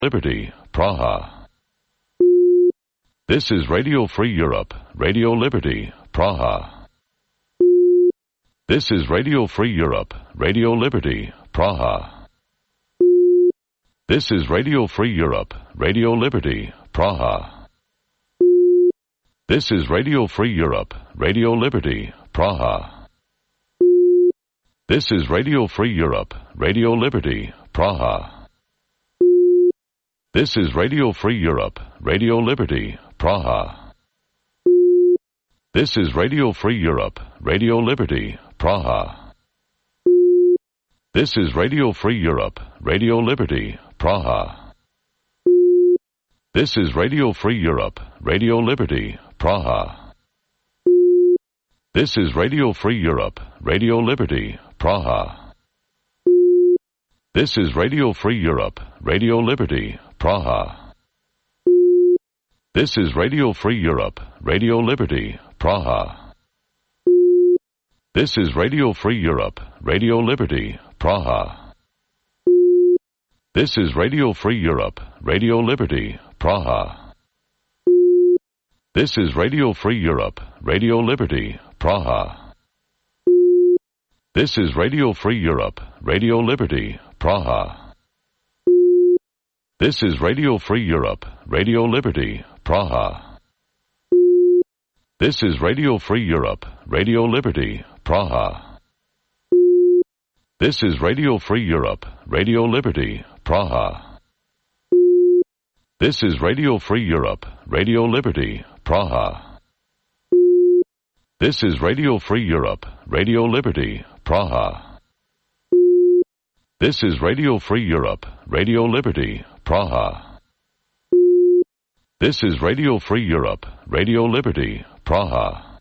Liberty, Praha. This is Radio Free Europe, Radio Liberty, Praha. This is Radio Free Europe, Radio Liberty, Praha. This is Radio Free Europe, Radio Liberty, Praha. This is Radio Free Europe, Radio Liberty, Praha. This is Radio Free Europe, Radio Liberty, Praha. This is Radio Free Europe, Radio Liberty, Praha. This is Radio Free Europe, Radio Liberty, Praha. This is Radio Free Europe, Radio Liberty, Praha. This is Radio Free Europe, Radio Liberty, Praha. This is Radio Free Europe, Radio Liberty, Praha. This is Radio Free Europe, Radio Liberty, Praha. This is Radio Free Europe, Radio Liberty, Praha. This is Radio Free Europe, Radio Liberty, Praha. This is Radio Free Europe, Radio Liberty, Praha. This is Radio Free Europe, Radio Liberty, Praha. This is Radio Free Europe, Radio Liberty, Praha. This is Radio Free Europe, Radio Liberty, Praha. This is Radio Free Europe, Radio Liberty, Praha. This is Radio Free Europe, Radio Liberty, Praha. This is Radio Free Europe, Radio Liberty, Praha. This is Radio Free Europe, Radio Liberty, Praha. This is Radio Free Europe, Radio Liberty, Praha. This is Radio Free Europe, Radio Liberty, Praha.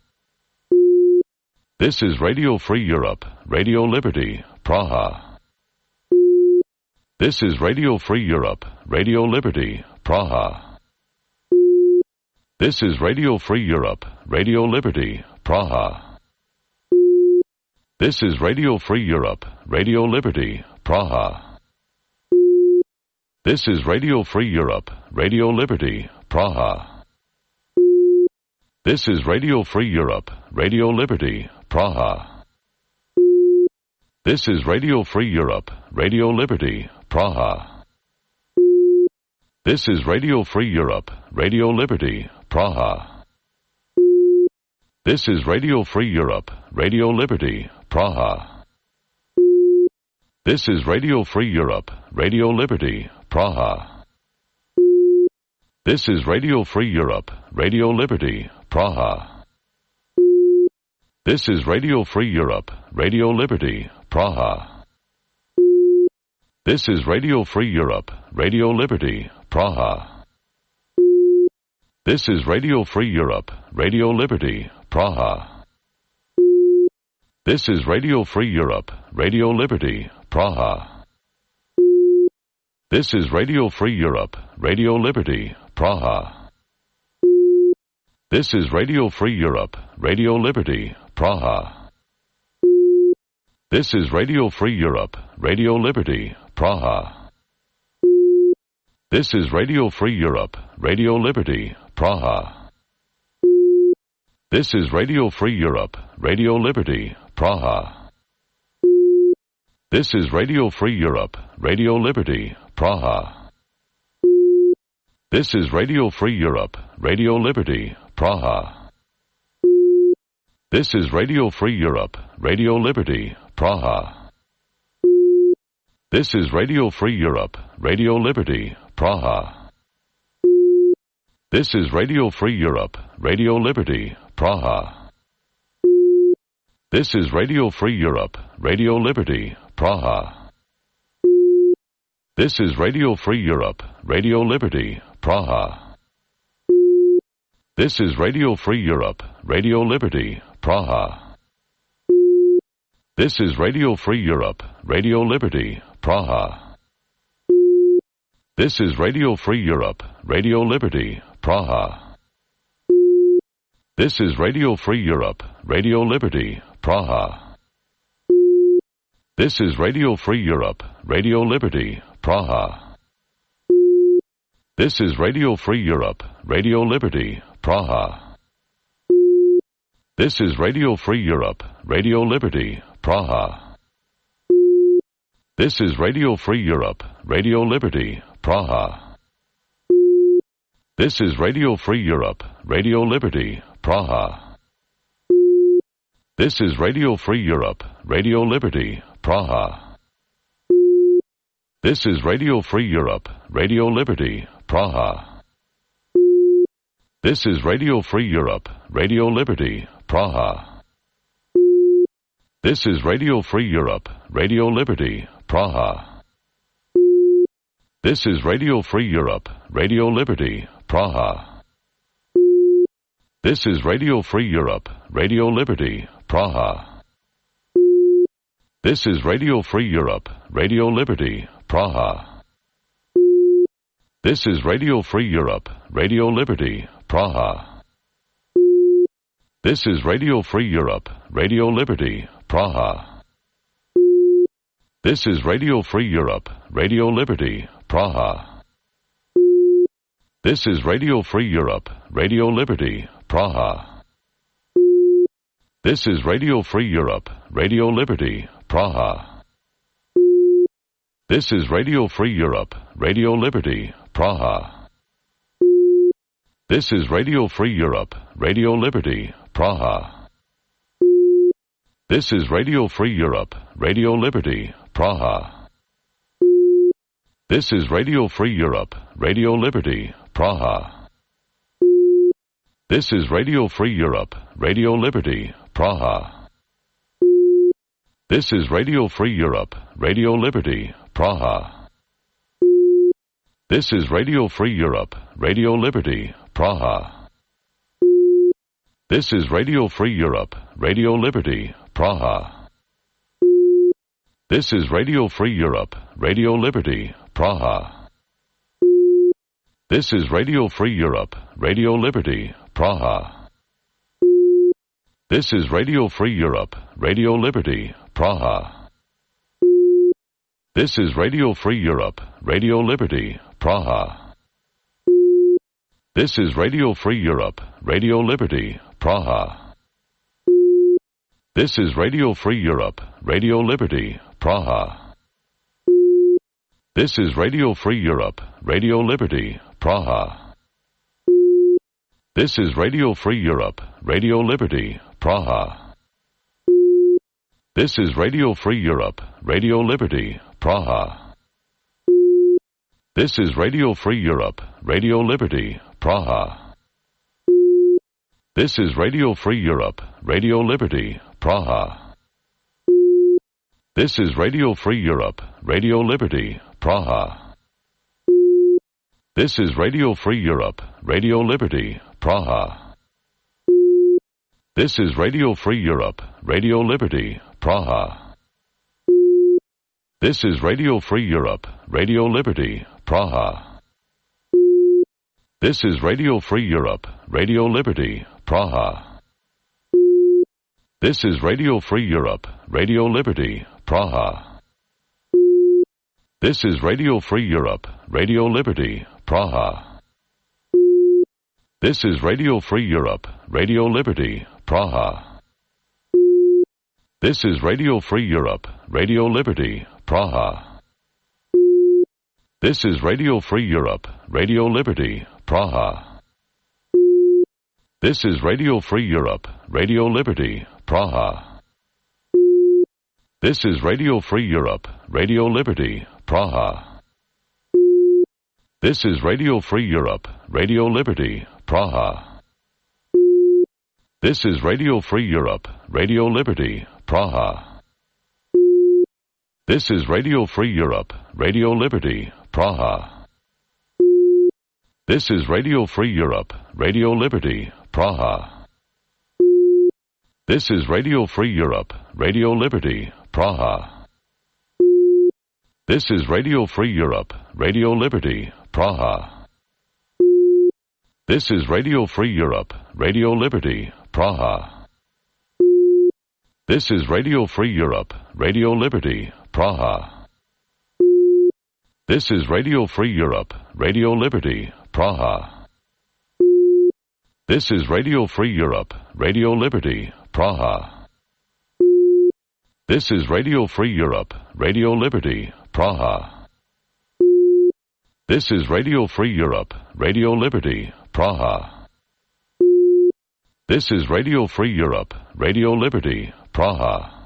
This is Radio Free Europe, Radio Liberty, Praha. This is Radio Free Europe, Radio Liberty, Praha. This is Radio Free Europe, Radio Liberty, Praha. This is Radio Free Europe, Radio Liberty, Praha. This is Radio Free Europe, Radio Liberty, Praha. This is Radio Free Europe, Radio Liberty, Praha. This is Radio Free Europe, Radio Liberty, Praha. This is Radio Free Europe, Radio Liberty, Praha. This is Radio Free Europe, Radio Liberty, Praha. This is Radio Free Europe, Radio Liberty, Praha. This is Radio Free Europe, Radio Liberty, Praha. This is Radio Free Europe, Radio Liberty, Praha. This is Radio Free Europe, Radio Liberty, Praha. This is Radio Free Europe, Radio Liberty, Praha. This is Radio Free Europe, Radio Liberty, Praha. This is Radio Free Europe, Radio Liberty, Praha. This is Radio Free Europe, Radio Liberty, Praha. This is Radio Free Europe, Radio Liberty, Praha. This is Radio Free Europe, Radio Liberty, Praha. This is Radio Free Europe, Radio Liberty, Praha. This is Radio Free Europe, Radio Liberty, Praha. This is Radio Free Europe, Radio Liberty, Praha. This is Radio Free Europe, Radio Liberty, Praha. This is Radio Free Europe, Radio Liberty, Praha. This is Radio Free Europe, Radio Liberty, Praha. This is Radio Free Europe, Radio Liberty, Praha. This is Radio Free Europe, Radio Liberty, Praha. This is Radio Free Europe, Radio Liberty, Praha. This is Radio Free Europe, Radio Liberty, Praha. This is Radio Free Europe, Radio Liberty, Praha. This is Radio Free Europe, Radio Liberty, Praha. This is Radio Free Europe, Radio Liberty, Praha. This is Radio Free Europe, Radio Liberty, Praha. This is Radio Free Europe, Radio Liberty, Praha. This is Radio Free Europe, Radio Liberty, Praha. This is Radio Free Europe, Radio Liberty, Praha. This is Radio Free Europe, Radio Liberty, Praha. This is Radio Free Europe, Radio Liberty, Praha. This is Radio Free Europe, Radio Liberty, Praha. This is Radio Free Europe, Radio Liberty, Praha. This is Radio Free Europe, Radio Liberty, Praha. This is Radio Free Europe, Radio Liberty, Praha. This is Radio Free Europe, Radio Liberty, Praha. This is Radio Free Europe, Radio Liberty, Praha. This is Radio Free Europe, Radio Liberty, Praha. This is Radio Free Europe, Radio Liberty, Praha. This is Radio Free Europe, Radio Liberty, Praha. This is Radio Free Europe, Radio Liberty, Praha. This is Radio Free Europe, Radio Liberty, Praha. This is Radio Free Europe, Radio Liberty, Praha. This is Radio Free Europe, Radio Liberty, Praha. This is Radio Free Europe, Radio Liberty, Praha. This is Radio Free Europe, Radio Liberty, Praha. This is Radio Free Europe, Radio Liberty, Praha. This is Radio Free Europe, Radio Liberty, Praha. This is Radio Free Europe, Radio Liberty, Praha. This is Radio Free Europe, Radio Liberty, Praha. This is Radio Free Europe, Radio Liberty, Praha. This is Radio Free Europe, Radio Liberty, Praha. This is Radio Free Europe, Radio Liberty, Praha. This is Radio Free Europe, Radio Liberty, Praha. This is Radio Free Europe, Radio Liberty, Praha. This is Radio Free Europe, Radio Liberty, Praha. This is Radio Free Europe, Radio Liberty, Praha. This is Radio Free Europe, Radio Liberty, Praha. This is Radio Free Europe, Radio Liberty, Praha. This is Radio Free Europe, Radio Liberty, Praha. This is Radio Free Europe, Radio Liberty, Praha. This is Radio Free Europe, Radio Liberty, Praha. This is Radio Free Europe, Radio Liberty, Praha. This is Radio Free Europe, Radio Liberty, Praha. This is Radio Free Europe, Radio Liberty, Praha. This is Radio Free Europe, Radio Liberty, Praha. This is Radio Free Europe, Radio Liberty, Praha. This is Radio Free Europe, Radio Liberty, Praha. This is Radio Free Europe, Radio Liberty, Praha. This is Radio Free Europe, Radio Liberty, Praha. This is Radio Free Europe, Radio Liberty, Praha. This is Radio Free Europe, Radio Liberty, Praha. This is Radio Free Europe, Radio Liberty, Praha. This is Radio Free Europe, Radio Liberty, Praha. This is Radio Free Europe, Radio Liberty, Praha. This is Radio Free Europe, Radio Liberty, Praha. This is Radio Free Europe, Radio Liberty, Praha. This is Radio Free Europe, Radio Liberty, Praha. This is Radio Free Europe, Radio Liberty, Praha. This is Radio Free Europe, Radio Liberty, Praha. This is Radio Free Europe, Radio Liberty, Praha. This is Radio Free Europe, Radio Liberty, Praha. This is Radio Free Europe, Radio Liberty, Praha. This is Radio Free Europe, Radio Liberty, Praha. This is Radio Free Europe, Radio Liberty, Praha.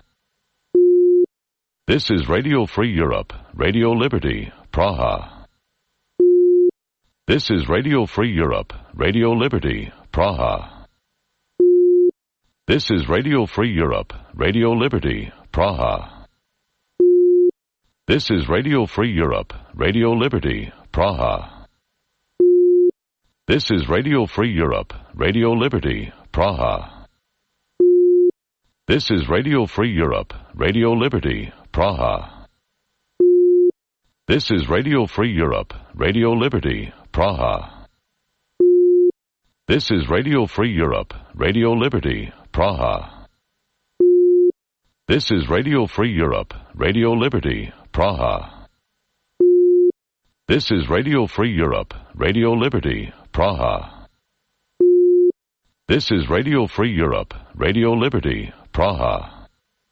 This is Radio Free Europe, Radio Liberty, Praha. This is Radio Free Europe, Radio Liberty, Praha. This is Radio Free Europe, Radio Liberty, Praha. This is Radio Free Europe, Radio Liberty, Praha. This is Radio Free Europe, Radio Liberty, Praha. This is Radio Free Europe, Radio Liberty, Praha. This is Radio Free Europe, Radio Liberty, Praha. This is Radio Free Europe, Radio Liberty, Praha. This is Radio Free Europe, Radio Liberty, Praha. This is Radio Free Europe, Radio Liberty, Praha. This is Radio Free Europe, Radio Liberty, Praha.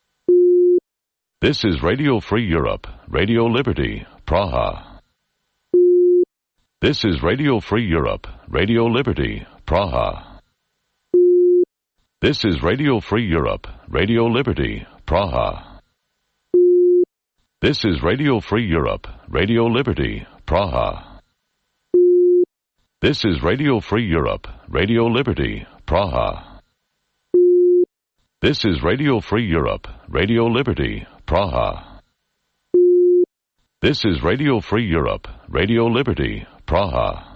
This is Radio Free Europe, Radio Liberty, Praha. This is Radio Free Europe, Radio Liberty, Praha. This is Radio Free Europe, Radio Liberty, Praha. This is Radio Free Europe, Radio Liberty, Praha. This is Radio Free Europe, Radio Liberty, Praha. This is Radio Free Europe, Radio Liberty, Praha. This is Radio Free Europe, Radio Liberty, Praha.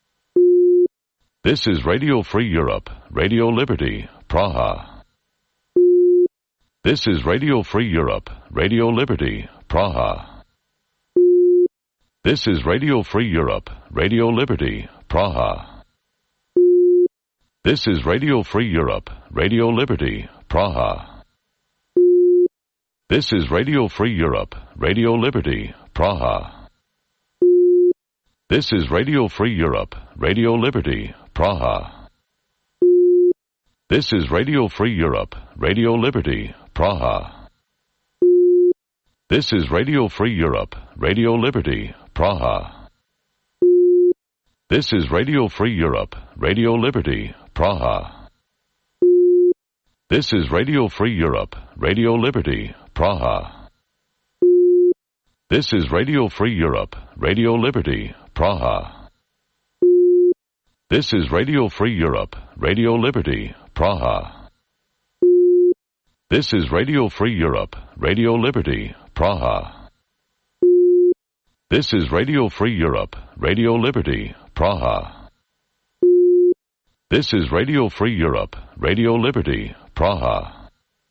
This is Radio Free Europe, Radio Liberty, Praha. This is Radio Free Europe, Radio Liberty, Praha. This is Radio Free Europe, Radio Liberty, Praha. This is Radio Free Europe, Radio Liberty, Praha. This is Radio Free Europe, Radio Liberty, Praha. This is Radio Free Europe, Radio Liberty, Praha. This is Radio Free Europe, Radio Liberty, Praha. This is Radio Free Europe, Radio Liberty, Praha. This is Radio Free Europe, Radio Liberty, Praha. This is Radio Free Europe, Radio Liberty, Praha. This is Radio Free Europe, Radio Liberty, Praha. This is Radio Free Europe, Radio Liberty, Praha. This is Radio Free Europe, Radio Liberty, Praha. This is Radio Free Europe, Radio Liberty, Praha. This is Radio Free Europe, Radio Liberty, Praha.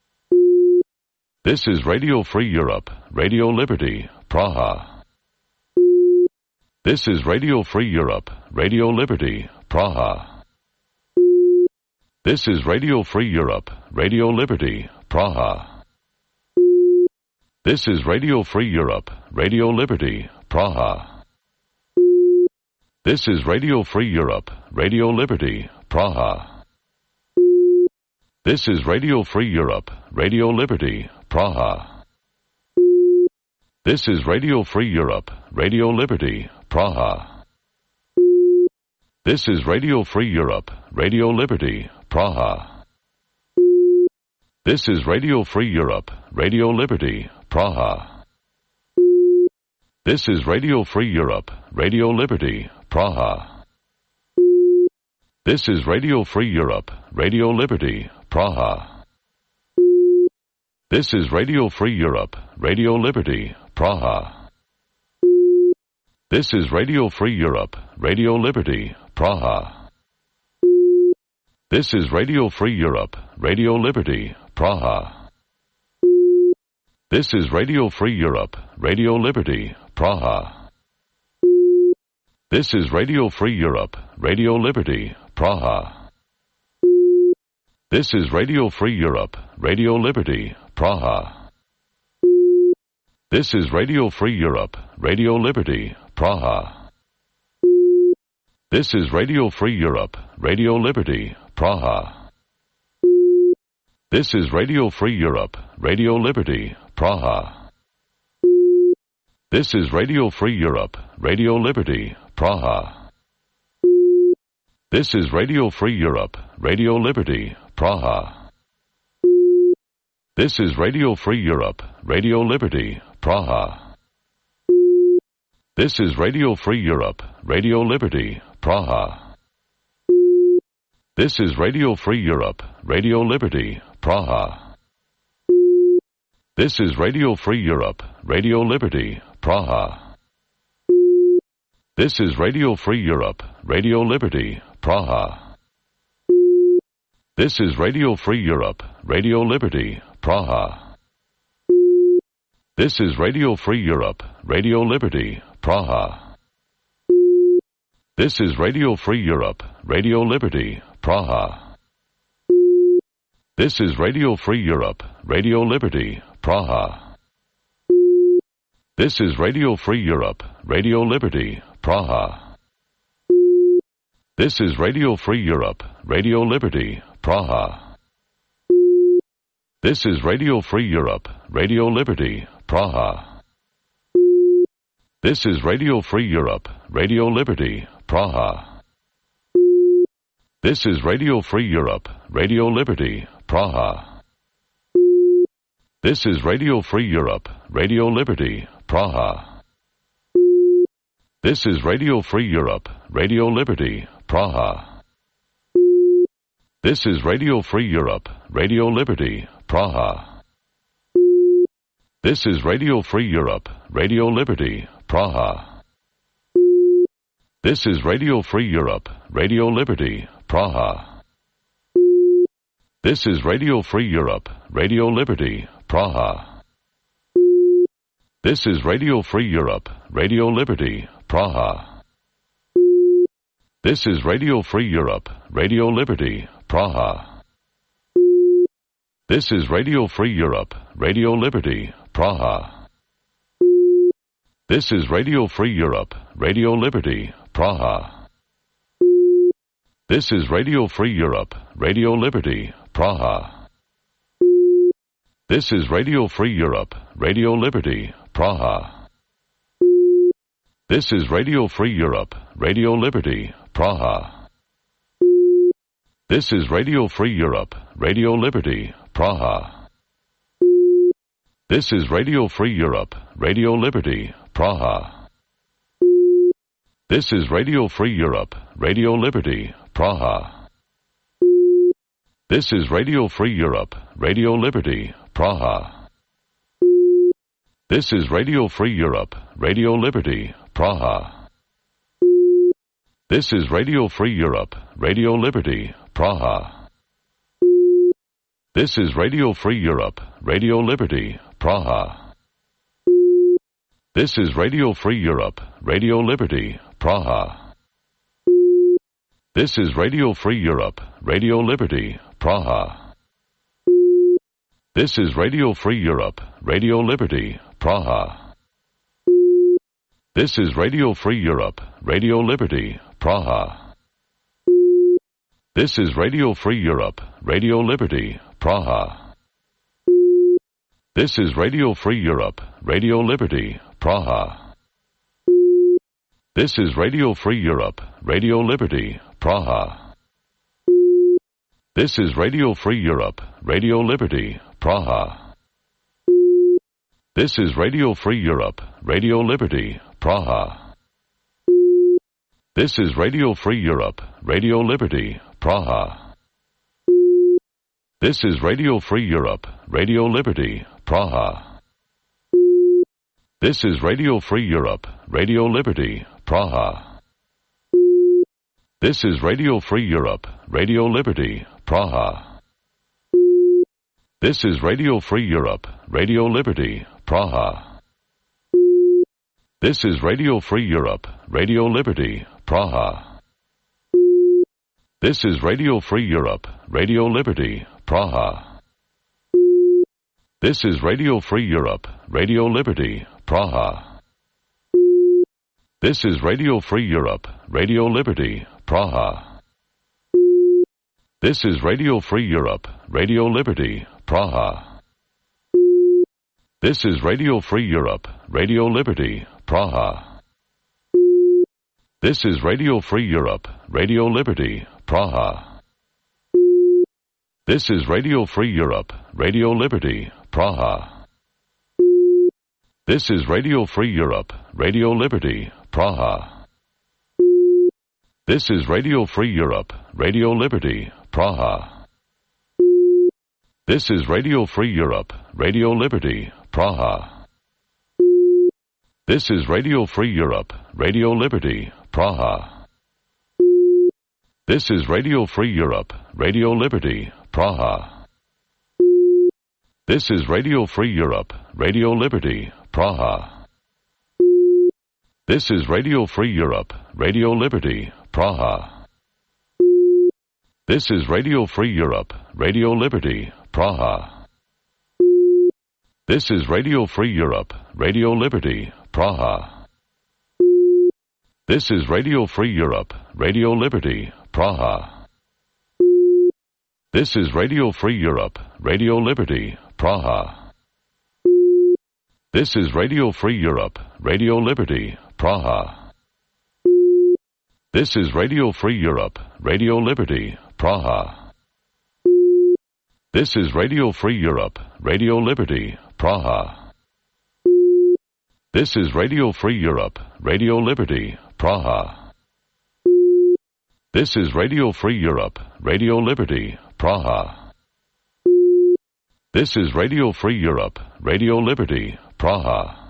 This is Radio Free Europe, Radio Liberty, Praha. This is Radio Free Europe, Radio Liberty, Praha. This is Radio Free Europe, Radio Liberty, Praha. This is Radio Free Europe, Radio Liberty, Praha. This is Radio Free Europe, Radio Liberty, Praha. This is Radio Free Europe, Radio Liberty, Praha. This is Radio Free Europe, Radio Liberty, Praha. This is Radio Free Europe, Radio Liberty, Praha. This is Radio Free Europe, Radio Liberty, Praha. This is Radio Free Europe, Radio Liberty, Praha. This is Radio Free Europe, Radio Liberty, Praha. This is Radio Free Europe, Radio Liberty, Praha. This is Radio Free Europe, Radio Liberty, Praha. This is Radio Free Europe, Radio Liberty, Praha. This is Radio Free Europe, Radio Liberty, Praha. This is Radio Free Europe, Radio Liberty, Praha. This is Radio Free Europe, Radio Liberty, Praha. This is Radio Free Europe, Radio Liberty, Praha. This is Radio Free Europe, Radio Liberty, Praha. This is Radio Free Europe, Radio Liberty, Praha. This is Radio Free Europe, Radio Liberty, Praha. This is Radio Free Europe, Radio Liberty, Praha. This is Radio Free Europe, Radio Liberty, Praha. This is Radio Free Europe, Radio Liberty, Praha. This is Radio Free Europe, Radio Liberty, Praha. This is Radio Free Europe, Radio Liberty, Praha. This is Radio Free Europe, Radio Liberty, Praha. This is Radio Free Europe, Radio Liberty, Praha. This is Radio Free Europe, Radio Liberty, Praha. This is Radio Free Europe, Radio Liberty, Praha. This is Radio Free Europe, Radio Liberty, Praha. This is Radio Free Europe, Radio Liberty, Praha. This is Radio Free Europe, Radio Liberty, Praha. This is Radio Free Europe, Radio Liberty, Praha. This is Radio Free Europe, Radio Liberty, Praha. This is Radio Free Europe, Radio Liberty, Praha. This is Radio Free Europe, Radio Liberty, Praha. This is Radio Free Europe, Radio Liberty, Praha. This is Radio Free Europe, Radio Liberty, Praha. This is Radio Free Europe, Radio Liberty, Praha. This is Radio Free Europe, Radio Liberty, Praha. This is Radio Free Europe, Radio Liberty, Praha. This is Radio Free Europe, Radio Liberty, Praha. This is Radio Free Europe, Radio Liberty, Praha. This is Radio Free Europe, Radio Liberty, Praha. This is Radio Free Europe, Radio Liberty, Praha. This is Radio Free Europe, Radio Liberty, Praha. This is Radio Free Europe, Radio Liberty, Praha. This is Radio Free Europe, Radio Liberty, Praha. This is Radio Free Europe, Radio Liberty, Praha. This is Radio Free Europe, Radio Liberty, Praha. This is Radio Free Europe, Radio Liberty, Praha. This is Radio Free Europe, Radio Liberty, Praha. This is Radio Free Europe, Radio Liberty, Praha. This is Radio Free Europe, Radio Liberty, Praha. This is Radio Free Europe, Radio Liberty, Praha. This is Radio Free Europe, Radio Liberty, Praha. This is Radio Free Europe, Radio Liberty, Praha. This is Radio Free Europe, Radio Liberty, Praha. This is Radio Free Europe, Radio Liberty, Praha. This is Radio Free Europe, Radio Liberty, Praha. This is Radio Free Europe, Radio Liberty, Praha. This is Radio Free Europe, Radio Liberty, Praha. This is Radio Free Europe, Radio Liberty, Praha. This is Radio Free Europe, Radio Liberty, Praha. This is Radio Free Europe, Radio Liberty, Praha. This is Radio Free Europe, Radio Liberty, Praha. This is Radio Free Europe, Radio Liberty, Praha. This is Radio Free Europe, Radio Liberty, Praha. This is Radio Free Europe, Radio Liberty, Praha. This is Radio Free Europe, Radio Liberty, Praha. This is Radio Free Europe, Radio Liberty, Praha. This is Radio Free Europe, Radio Liberty, Praha. This is Radio Free Europe, Radio Liberty, Praha. This is Radio Free Europe, Radio Liberty, Praha. This is Radio Free Europe, Radio Liberty, Praha. This is Radio Free Europe, Radio Liberty, Praha. This is Radio Free Europe, Radio Liberty, Praha. This is Radio Free Europe, Radio Liberty, Praha. This is Radio Free Europe, Radio Liberty, Praha. This is Radio Free Europe, Radio Liberty, Praha. This is Radio Free Europe, Radio Liberty, Praha. This is Radio Free Europe, Radio Liberty, Praha. This is Radio Free Europe, Radio Liberty, Praha. This is Radio Free Europe, Radio Liberty, Praha. This is Radio Free Europe, Radio Liberty, Praha. This is Radio Free Europe, Radio Liberty, Praha. This is Radio Free Europe, Radio Liberty, Praha. This is Radio Free Europe, Radio Liberty, Praha. This is Radio Free Europe, Radio Liberty, Praha. This is Radio Free Europe, Radio Liberty, Praha. This is Radio Free Europe, Radio Liberty, Praha. This is Radio Free Europe, Radio Liberty, Praha. This is Radio Free Europe, Radio Liberty, Praha. This is Radio Free Europe, Radio Liberty, Praha.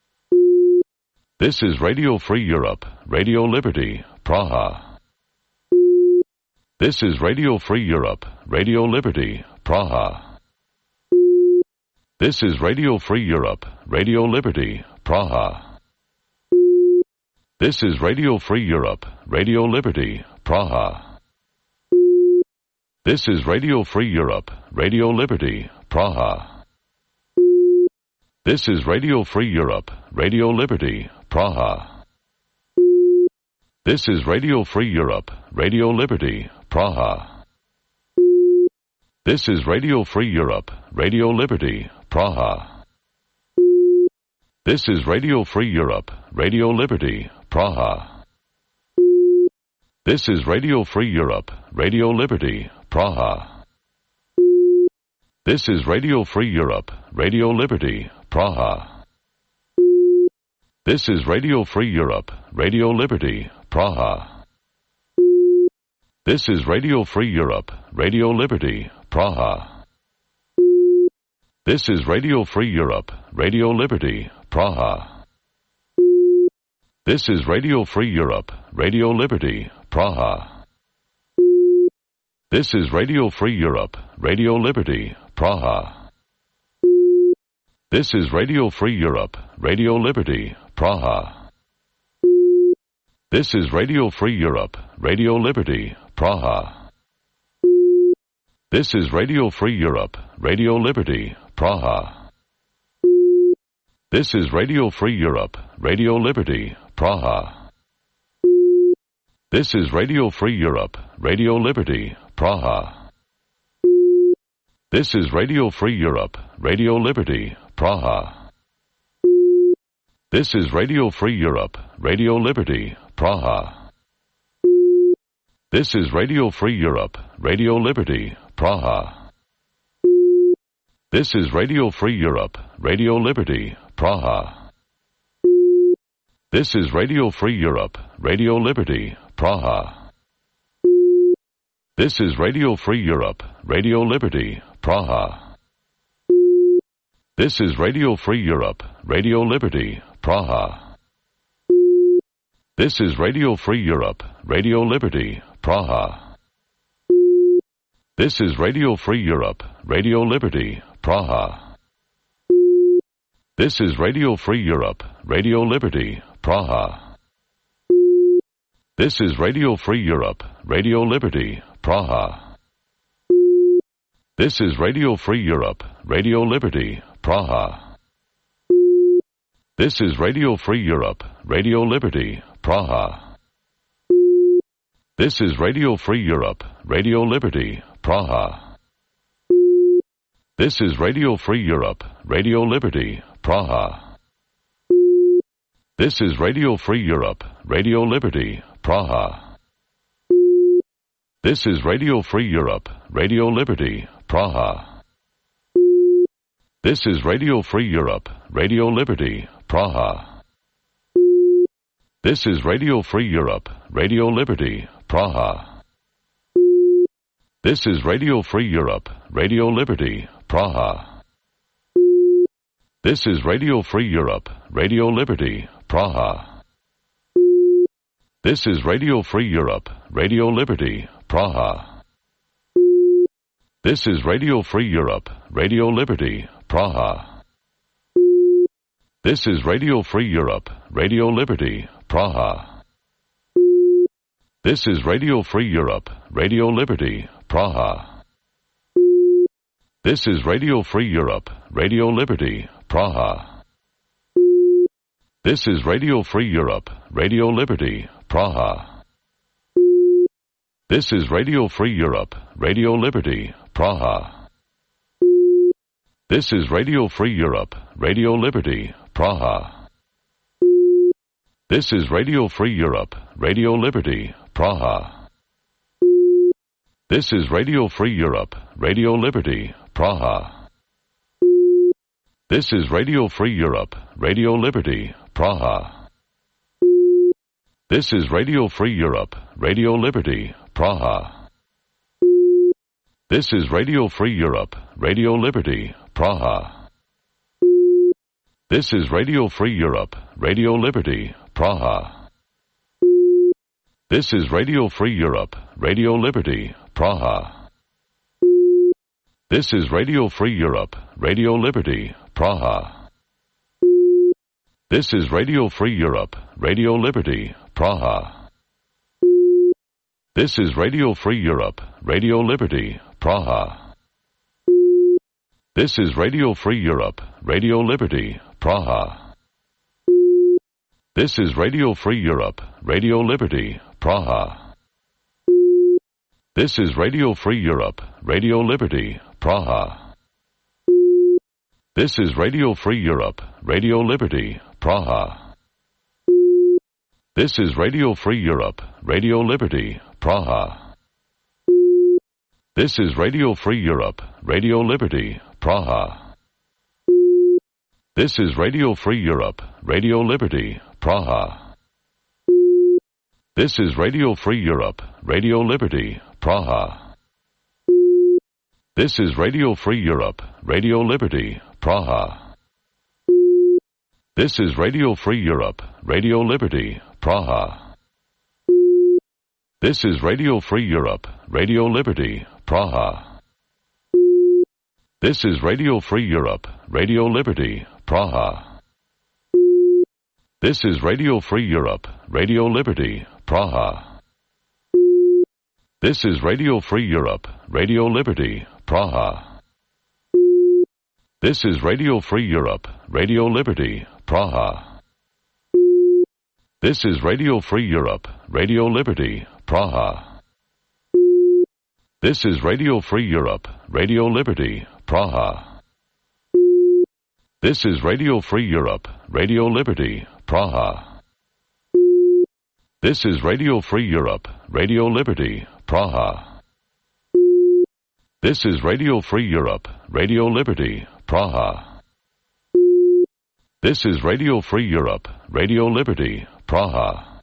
This is Radio Free Europe, Radio Liberty, Praha. This is Radio Free Europe, Radio Liberty, Praha. This is Radio Free Europe, Radio Liberty, Praha. This is Radio Free Europe, Radio Liberty, Praha. This is Radio Free Europe, Radio Liberty, Praha. This is Radio Free Europe, Radio Liberty, Praha. This is Radio Free Europe, Radio Liberty, Praha. This is Radio Free Europe, Radio Liberty, Praha. This is Radio Free Europe, Radio Liberty, Praha. This is Radio Free Europe, Radio Liberty, Praha. This is Radio Free Europe, Radio Liberty, Praha. This is Radio Free Europe, Radio Liberty, Praha. This is Radio Free Europe, Radio Liberty, Praha. This is Radio Free Europe, Radio Liberty, Praha. This is Radio Free Europe, Radio Liberty, Praha. This is Radio Free Europe, Radio Liberty, Praha. This is Radio Free Europe, Radio Liberty, Praha. This is Radio Free Europe, Radio Liberty, Praha. This is Radio Free Europe, Radio Liberty, Praha. This is Radio Free Europe, Radio Liberty, Praha. This is Radio Free Europe, Radio Liberty, Praha. This is Radio Free Europe, Radio Liberty, Praha. This is Radio Free Europe, Radio Liberty, Praha. This is Radio Free Europe, Radio Liberty, Praha. This is Radio Free Europe, Radio Liberty, Praha. This is Radio Free Europe, Radio Liberty, Praha. This is Radio Free Europe, Radio Liberty, Praha. This is Radio Free Europe, Radio Liberty, Praha. This is Radio Free Europe, Radio Liberty, Praha. This is Radio Free Europe, Radio Liberty, Praha. This is Radio Free Europe, Radio Liberty, Praha. This is Radio Free Europe, Radio Liberty, Praha. This is Radio Free Europe, Radio Liberty, Praha. This is Radio Free Europe, Radio Liberty, Praha. This is Radio Free Europe, Radio Liberty, Praha. This is Radio Free Europe, Radio Liberty, Praha. This is Radio Free Europe, Radio Liberty, Praha. This is Radio Free Europe, Radio Liberty, Praha. This is Radio Free Europe, Radio Liberty, Praha. This is Radio Free Europe, Radio Liberty, Praha. This is Radio Free Europe, Radio Liberty, Praha. This is Radio Free Europe, Radio Liberty, Praha. This is Radio Free Europe, Radio Liberty, Praha. This is Radio Free Europe, Radio Liberty, Praha. This is Radio Free Europe, Radio Liberty, Praha. This is Radio Free Europe, Radio Liberty, Praha. This is Radio Free Europe, Radio Liberty, Praha. This is Radio Free Europe, Radio Liberty, Praha. This is Radio Free Europe, Radio Liberty, Praha. This is Radio Free Europe, Radio Liberty, Praha. This is Radio Free Europe, Radio Liberty, Praha. This is Radio Free Europe, Radio Liberty, Praha. This is Radio Free Europe, Radio Liberty, Praha. This is Radio Free Europe, Radio Liberty, Praha. This is Radio Free Europe, Radio Liberty, Praha. This is Radio Free Europe, Radio Liberty, Praha. This is Radio Free Europe, Radio Liberty, Praha. This is Radio Free Europe, Radio Liberty, Praha. This is Radio Free Europe, Radio Liberty, Praha. This is Radio Free Europe, Radio Liberty, Praha. This is Radio Free Europe, Radio Liberty, Praha. This is Radio Free Europe, Radio Liberty, Praha. This is Radio Free Europe, Radio Liberty, Praha. This is Radio Free Europe, Radio Liberty, Praha. This is Radio Free Europe, Radio Liberty, Praha. This is Radio Free Europe, Radio Liberty, Praha. This is Radio Free Europe, Radio Liberty, Praha. This is Radio Free Europe, Radio Liberty, Praha. This is Radio Free Europe, Radio Liberty, Praha. This is Radio Free Europe, Radio Liberty, Praha. This is Radio Free Europe, Radio Liberty, Praha. This is Radio Free Europe, Radio Liberty, Praha. This is Radio Free Europe, Radio Liberty, Praha. This is Radio Free Europe, Radio Liberty, Praha. This is Radio Free Europe, Radio Liberty, Praha. This is Radio Free Europe, Radio Liberty, Praha. This is Radio Free Europe, Radio Liberty, Praha. This is Radio Free Europe, Radio Liberty, Praha. This is Radio Free Europe, Radio Liberty, Praha. This is Radio Free Europe, Radio Liberty, Praha. This is Radio Free Europe, Radio Liberty, Praha.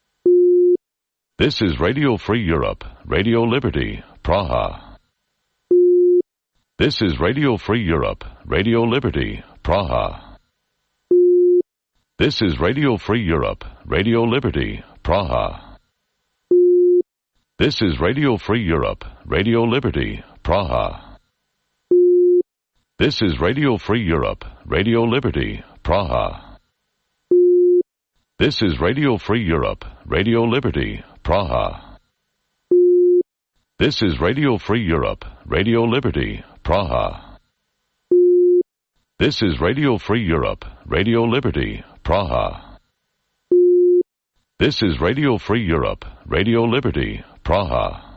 This is Radio Free Europe, Radio Liberty, Praha. This is Radio Free Europe, Radio Liberty, Praha. This is Radio Free Europe, Radio Liberty, Praha. This is Radio Free Europe, Radio Liberty, Praha. This is Radio Free Europe, Radio Liberty, Praha. This is Radio Free Europe, Radio Liberty, Praha. This is Radio Free Europe, Radio Liberty, Praha. This is Radio Free Europe, Radio Liberty, Praha. This is Radio Free Europe, Radio Liberty, Praha.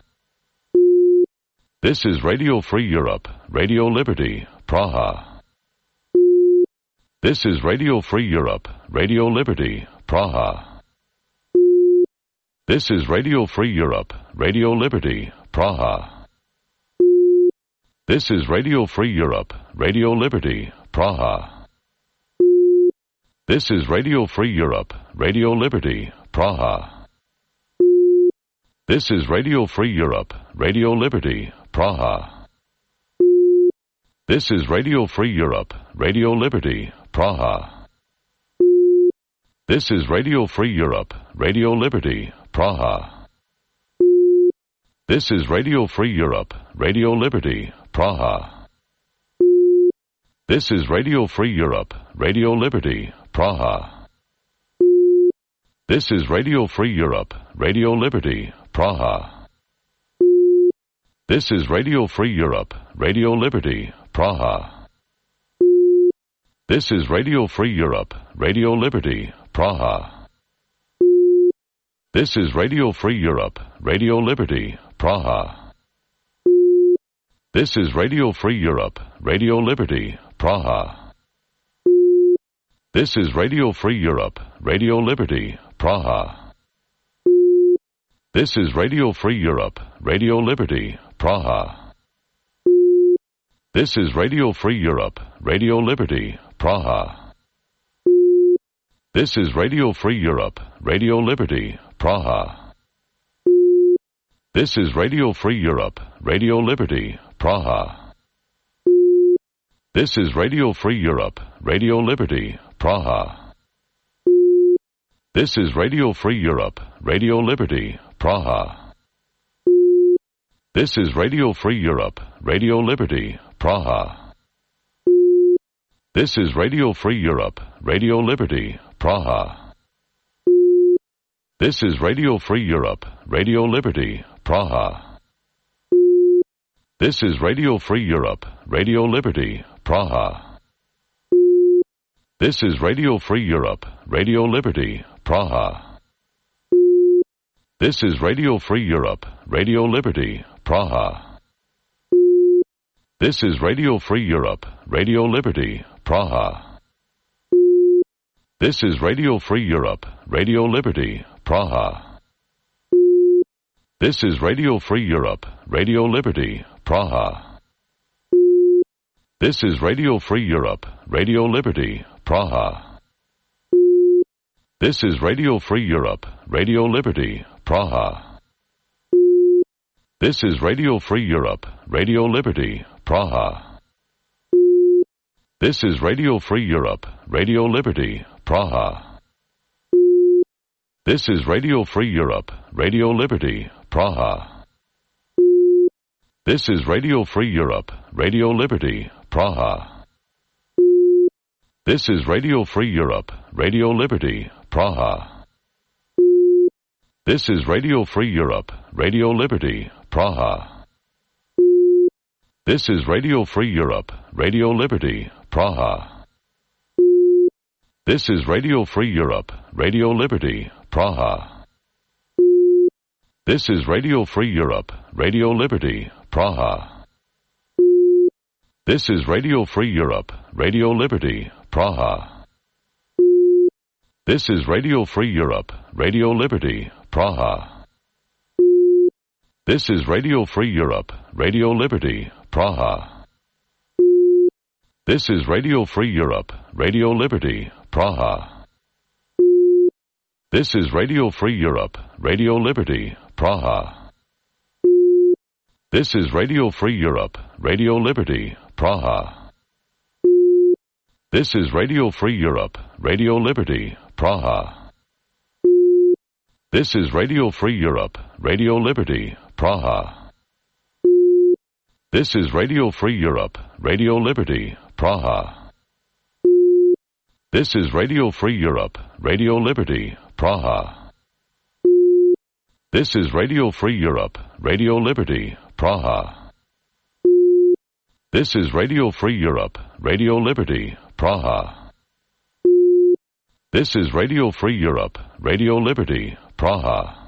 This is Radio Free Europe, Radio Liberty, Praha. This is Radio Free Europe, Radio Liberty, Praha. This is Radio Free Europe, Radio Liberty, Praha. This is Radio Free Europe, Radio Liberty, Praha. This is Radio Free Europe, Radio Liberty, Praha. This is Radio Free Europe, Radio Liberty, Praha. This is Radio Free Europe, Radio Liberty, Praha. This is Radio Free Europe, Radio Liberty, Praha. This is Radio Free Europe, Radio Liberty, Praha. This is Radio Free Europe, Radio Liberty, Praha. This is Radio Free Europe, Radio Liberty, Praha. This is Radio Free Europe, Radio Liberty, Praha. This is Radio Free Europe, Radio Liberty, Praha. This is Radio Free Europe, Radio Liberty, Praha. This is Radio Free Europe, Radio Liberty, Praha. This is Radio Free Europe, Radio Liberty, Praha. This is Radio Free Europe, Radio Liberty, Praha. This is Radio Free Europe, Radio Liberty, Praha. This is Radio Free Europe, Radio Liberty, Praha. This is Radio Free Europe, Radio Liberty, Praha. This is Radio Free Europe, Radio Liberty, Praha. This is Radio Free Europe, Radio Liberty, Praha. This is Radio Free Europe, Radio Liberty, Praha. This is Radio Free Europe, Radio Liberty, Praha. This is Radio Free Europe, Radio Liberty, Praha. This is Radio Free Europe, Radio Liberty, Praha. This is Radio Free Europe, Radio Liberty, Praha. This is Radio Free Europe, Radio Liberty, Praha. This is Radio Free Europe, Radio Liberty, Praha. This is Radio Free Europe, Radio Liberty, Praha. This is Radio Free Europe, Radio Liberty, Praha. This is Radio Free Europe, Radio Liberty, Praha. This is Radio Free Europe, Radio Liberty, Praha. This is Radio Free Europe, Radio Liberty, Praha. This is Radio Free Europe, Radio Liberty, Praha. This is Radio Free Europe, Radio Liberty, Praha. This is Radio Free Europe, Radio Liberty, Praha. This is Radio Free Europe, Radio Liberty, Praha. This is Radio Free Europe, Radio Liberty, Praha. This is Radio Free Europe, Radio Liberty, Praha. This is Radio Free Europe, Radio Liberty, Praha. This is Radio Free Europe, Radio Liberty, Praha. This is Radio Free Europe, Radio Liberty, Praha. This is Radio Free Europe, Radio Liberty, Praha. This is Radio Free Europe, Radio Liberty, Praha. This is Radio Free Europe, Radio Liberty, Praha. This is Radio Free Europe, Radio Liberty, Praha. This is Radio Free Europe, Radio Liberty, Praha. This is Radio Free Europe, Radio Liberty, Praha. This is Radio Free Europe, Radio Liberty, Praha. This is Radio Free Europe, Radio Liberty, Praha. This is Radio Free Europe, Radio Liberty, Praha. This is Radio Free Europe, Radio Liberty, Praha. This is Radio Free Europe, Radio Liberty, Praha. This is Radio Free Europe, Radio Liberty, Praha.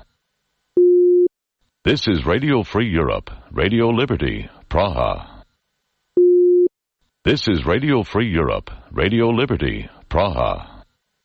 This is Radio Free Europe, Radio Liberty, Praha. This is Radio Free Europe, Radio Liberty, Praha.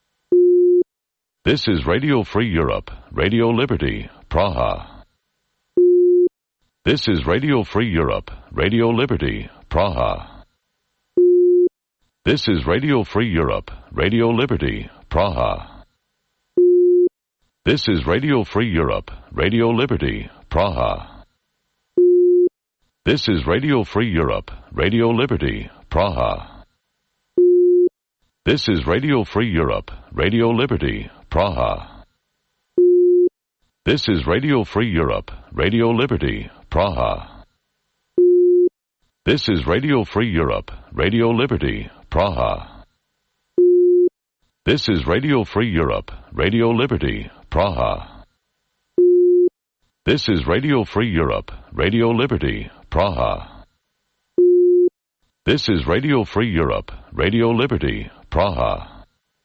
This is Radio Free Europe, Radio Liberty, Praha. This is Radio Free Europe, Radio Liberty, Praha. This is Radio Free Europe, Radio Liberty, Praha. This is Radio Free Europe, Radio Liberty, Praha. This is Radio Free Europe, Radio Liberty, Praha. This is Radio Free Europe, Radio Liberty, Praha. This is Radio Free Europe, Radio Liberty, Praha. This is Radio Free Europe, Radio Liberty, Praha. This is Radio Free Europe, Radio Liberty, Praha. This is Radio Free Europe, Radio Liberty, Praha. This is Radio Free Europe, Radio Liberty, Praha.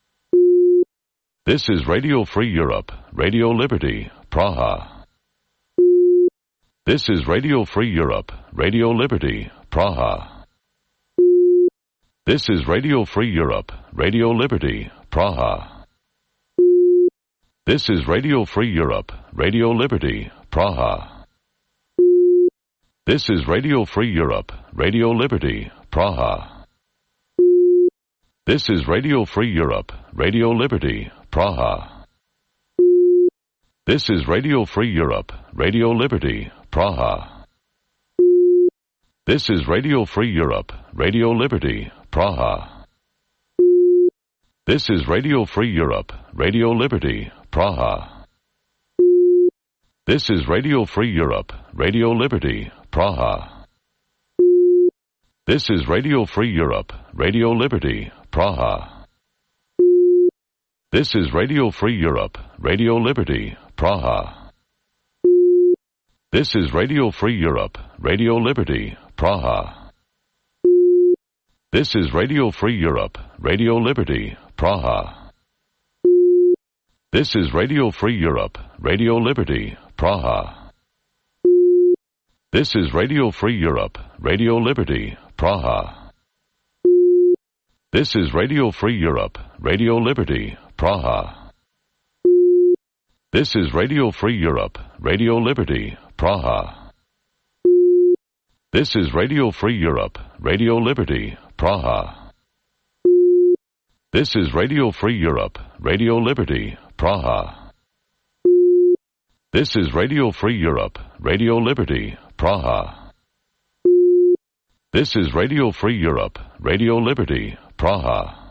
This is Radio Free Europe, Radio Liberty, Praha. This is Radio Free Europe, Radio Liberty, Praha. This is Radio Free Europe, Radio Liberty, Praha. This is Radio Free Europe, Radio Liberty, Praha. This is Radio Free Europe, Radio Liberty, Praha. This is Radio Free Europe, Radio Liberty, Praha. This is Radio Free Europe, Radio Liberty, Praha. This is Radio Free Europe, Radio Liberty, Praha. This is Radio Free Europe, Radio Liberty, Praha. This is Radio Free Europe, Radio Liberty, Praha. This is Radio Free Europe, Radio Liberty, Praha. This is Radio Free Europe, Radio Liberty, Praha. This is Radio Free Europe, Radio Liberty, Praha. This is Radio Free Europe, Radio Liberty, Praha. This is Radio Free Europe, Radio Liberty, Praha. This is Radio Free Europe, Radio Liberty, Praha. This is Radio Free Europe, Radio Liberty, Praha. This is Radio Free Europe, Radio Liberty, Praha. This is Radio Free Europe, Radio Liberty, Praha. This is Radio Free Europe, Radio Liberty, Praha. This is Radio Free Europe, Radio Liberty, Praha. This is Radio Free Europe, Radio Liberty, Praha.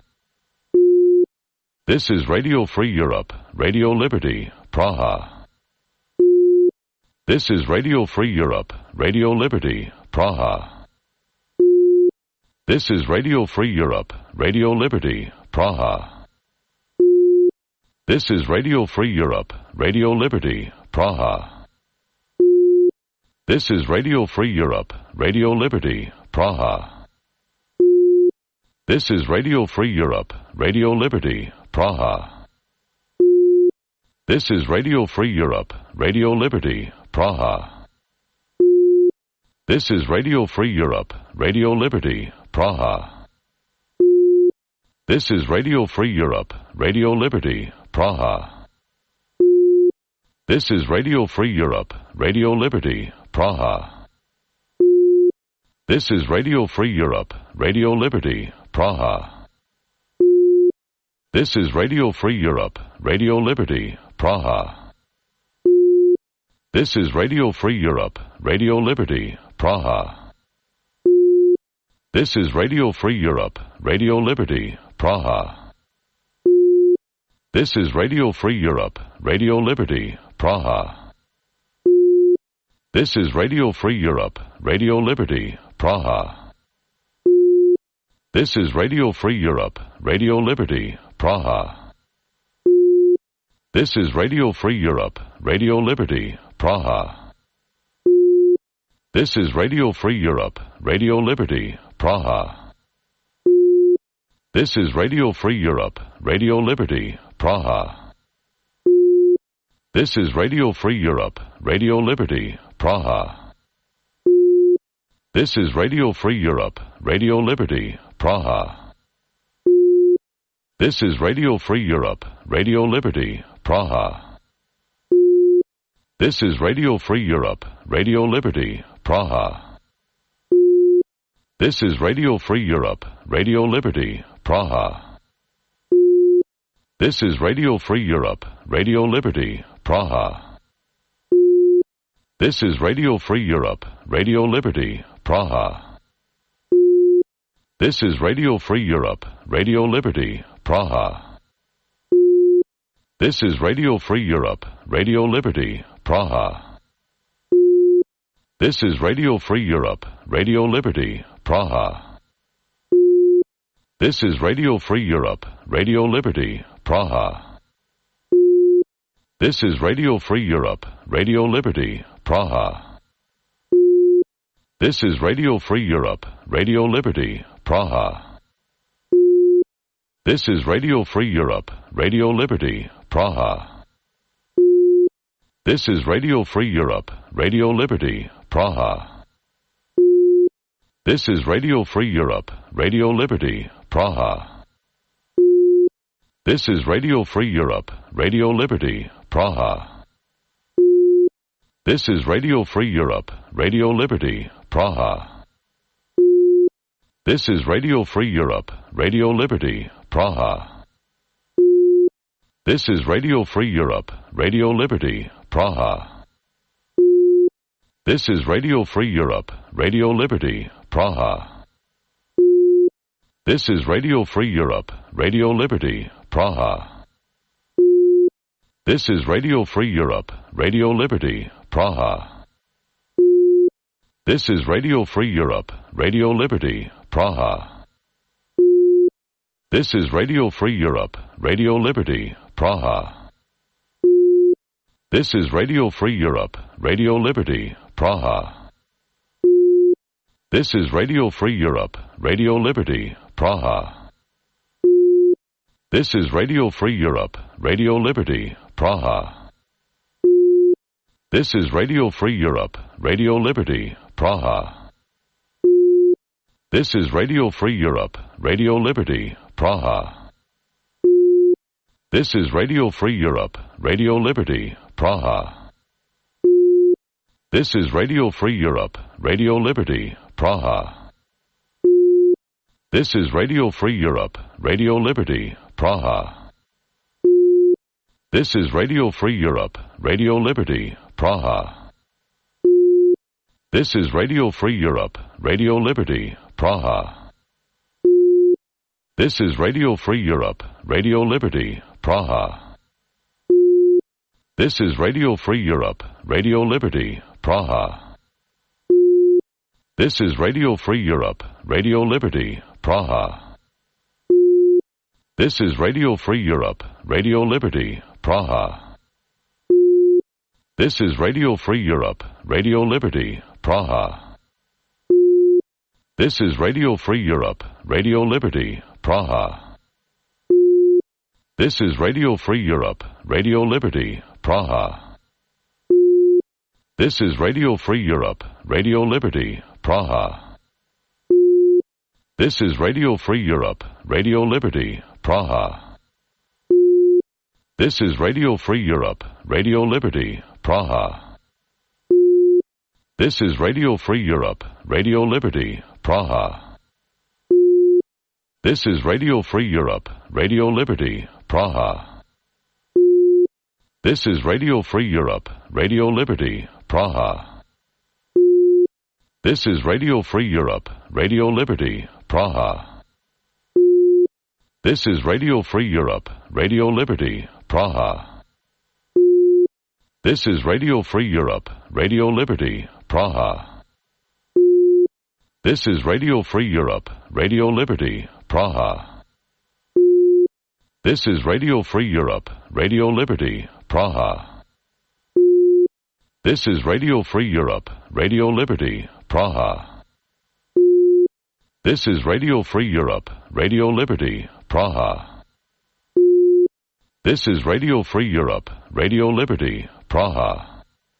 This is Radio Free Europe, Radio Liberty, Praha. This is Radio Free Europe, Radio Liberty, Praha. This is Radio Free Europe, Radio Liberty, Praha. This is Radio Free Europe, Radio Liberty, Praha. This is Radio Free Europe, Radio Liberty, Praha. This is Radio Free Europe, Radio Liberty, Praha. This is Radio Free Europe, Radio Liberty, Praha. This is Radio Free Europe, Radio Liberty, Praha. This is Radio Free Europe, Radio Liberty, Praha. This is Radio Free Europe, Radio Liberty, Praha. This is Radio Free Europe, Radio Liberty, Praha. This is Radio Free Europe, Radio Liberty, Praha. This is Radio Free Europe, Radio Liberty, Praha. This is Radio Free Europe, Radio Liberty, Praha. This is Radio Free Europe, Radio Liberty, Praha. This is Radio Free Europe, Radio Liberty, Praha. This is Radio Free Europe, Radio Liberty, Praha. This is Radio Free Europe, Radio Liberty, Praha. This is Radio Free Europe, Radio Liberty, Praha. This is Radio Free Europe, Radio Liberty, Praha. This is Radio Free Europe, Radio Liberty, Praha. This is Radio Free Europe, Radio Liberty, Praha. This is Radio Free Europe, Radio Liberty, Praha. This is Radio Free Europe, Radio Liberty, Praha. This is Radio Free Europe, Radio Liberty, Praha. This is Radio Free Europe, Radio Liberty, Praha. This is Radio Free Europe, Radio Liberty, Praha. This is Radio Free Europe, Radio Liberty, Praha. This is Radio Free Europe, Radio Liberty, Praha. This is Radio Free Europe, Radio Liberty, Praha. This is Radio Free Europe, Radio Liberty, Praha. This is Radio Free Europe, Radio Liberty, Praha. This is Radio Free Europe, Radio Liberty, Praha. This is Radio Free Europe, Radio Liberty, Praha. This is Radio Free Europe, Radio Liberty, Praha. This is Radio Free Europe, Radio Liberty, Praha. This is Radio Free Europe, Radio Liberty, Praha. This is Radio Free Europe, Radio Liberty, Praha. This is Radio Free Europe, Radio Liberty, Praha. This is Radio Free Europe, Radio Liberty, Praha. This is Radio Free Europe, Radio Liberty, Praha. This is Radio Free Europe, Radio Liberty, Praha. This is Radio Free Europe, Radio Liberty, Praha. This is Radio Free Europe, Radio Liberty, Praha. This is Radio Free Europe, Radio Liberty, Praha. This is Radio Free Europe, Radio Liberty, Praha. This is Radio Free Europe, Radio Liberty, Praha. This is Radio Free Europe, Radio Liberty, Praha. This is Radio Free Europe, Radio Liberty, Praha. This is Radio Free Europe, Radio Liberty, Praha. This is Radio Free Europe, Radio Liberty, Praha. This is Radio Free Europe, Radio Liberty, Praha. This is Radio Free Europe, Radio Liberty, Praha. This is Radio Free Europe, Radio Liberty, Praha. This is Radio Free Europe, Radio Liberty, Praha. This is Radio Free Europe, Radio Liberty, Praha. This is Radio Free Europe, Radio Liberty, Praha. This is Radio Free Europe, Radio Liberty, Praha. This is Radio Free Europe, Radio Liberty, Praha. This is Radio Free Europe, Radio Liberty, Praha. This is Radio Free Europe, Radio Liberty, Praha. This is Radio Free Europe, Radio Liberty, Praha. This is Radio Free Europe, Radio Liberty, Praha. This is Radio Free Europe, Radio Liberty, Praha. This is Radio Free Europe, Radio Liberty, Praha. This is Radio Free Europe, Radio Liberty, Praha. This is Radio Free Europe, Radio Liberty, Praha. This is Radio Free Europe, Radio Liberty, Praha. This is Radio Free Europe, Radio Liberty, Praha. This is Radio Free Europe, Radio Liberty, Praha. This is Radio Free Europe, Radio Liberty, Praha. This is Radio Free Europe, Radio Liberty, Praha. This is Radio Free Europe, Radio Liberty, Praha. This is Radio Free Europe, Radio Liberty, Praha. This is Radio Free Europe, Radio Liberty, Praha. This is Radio Free Europe, Radio Liberty, Praha.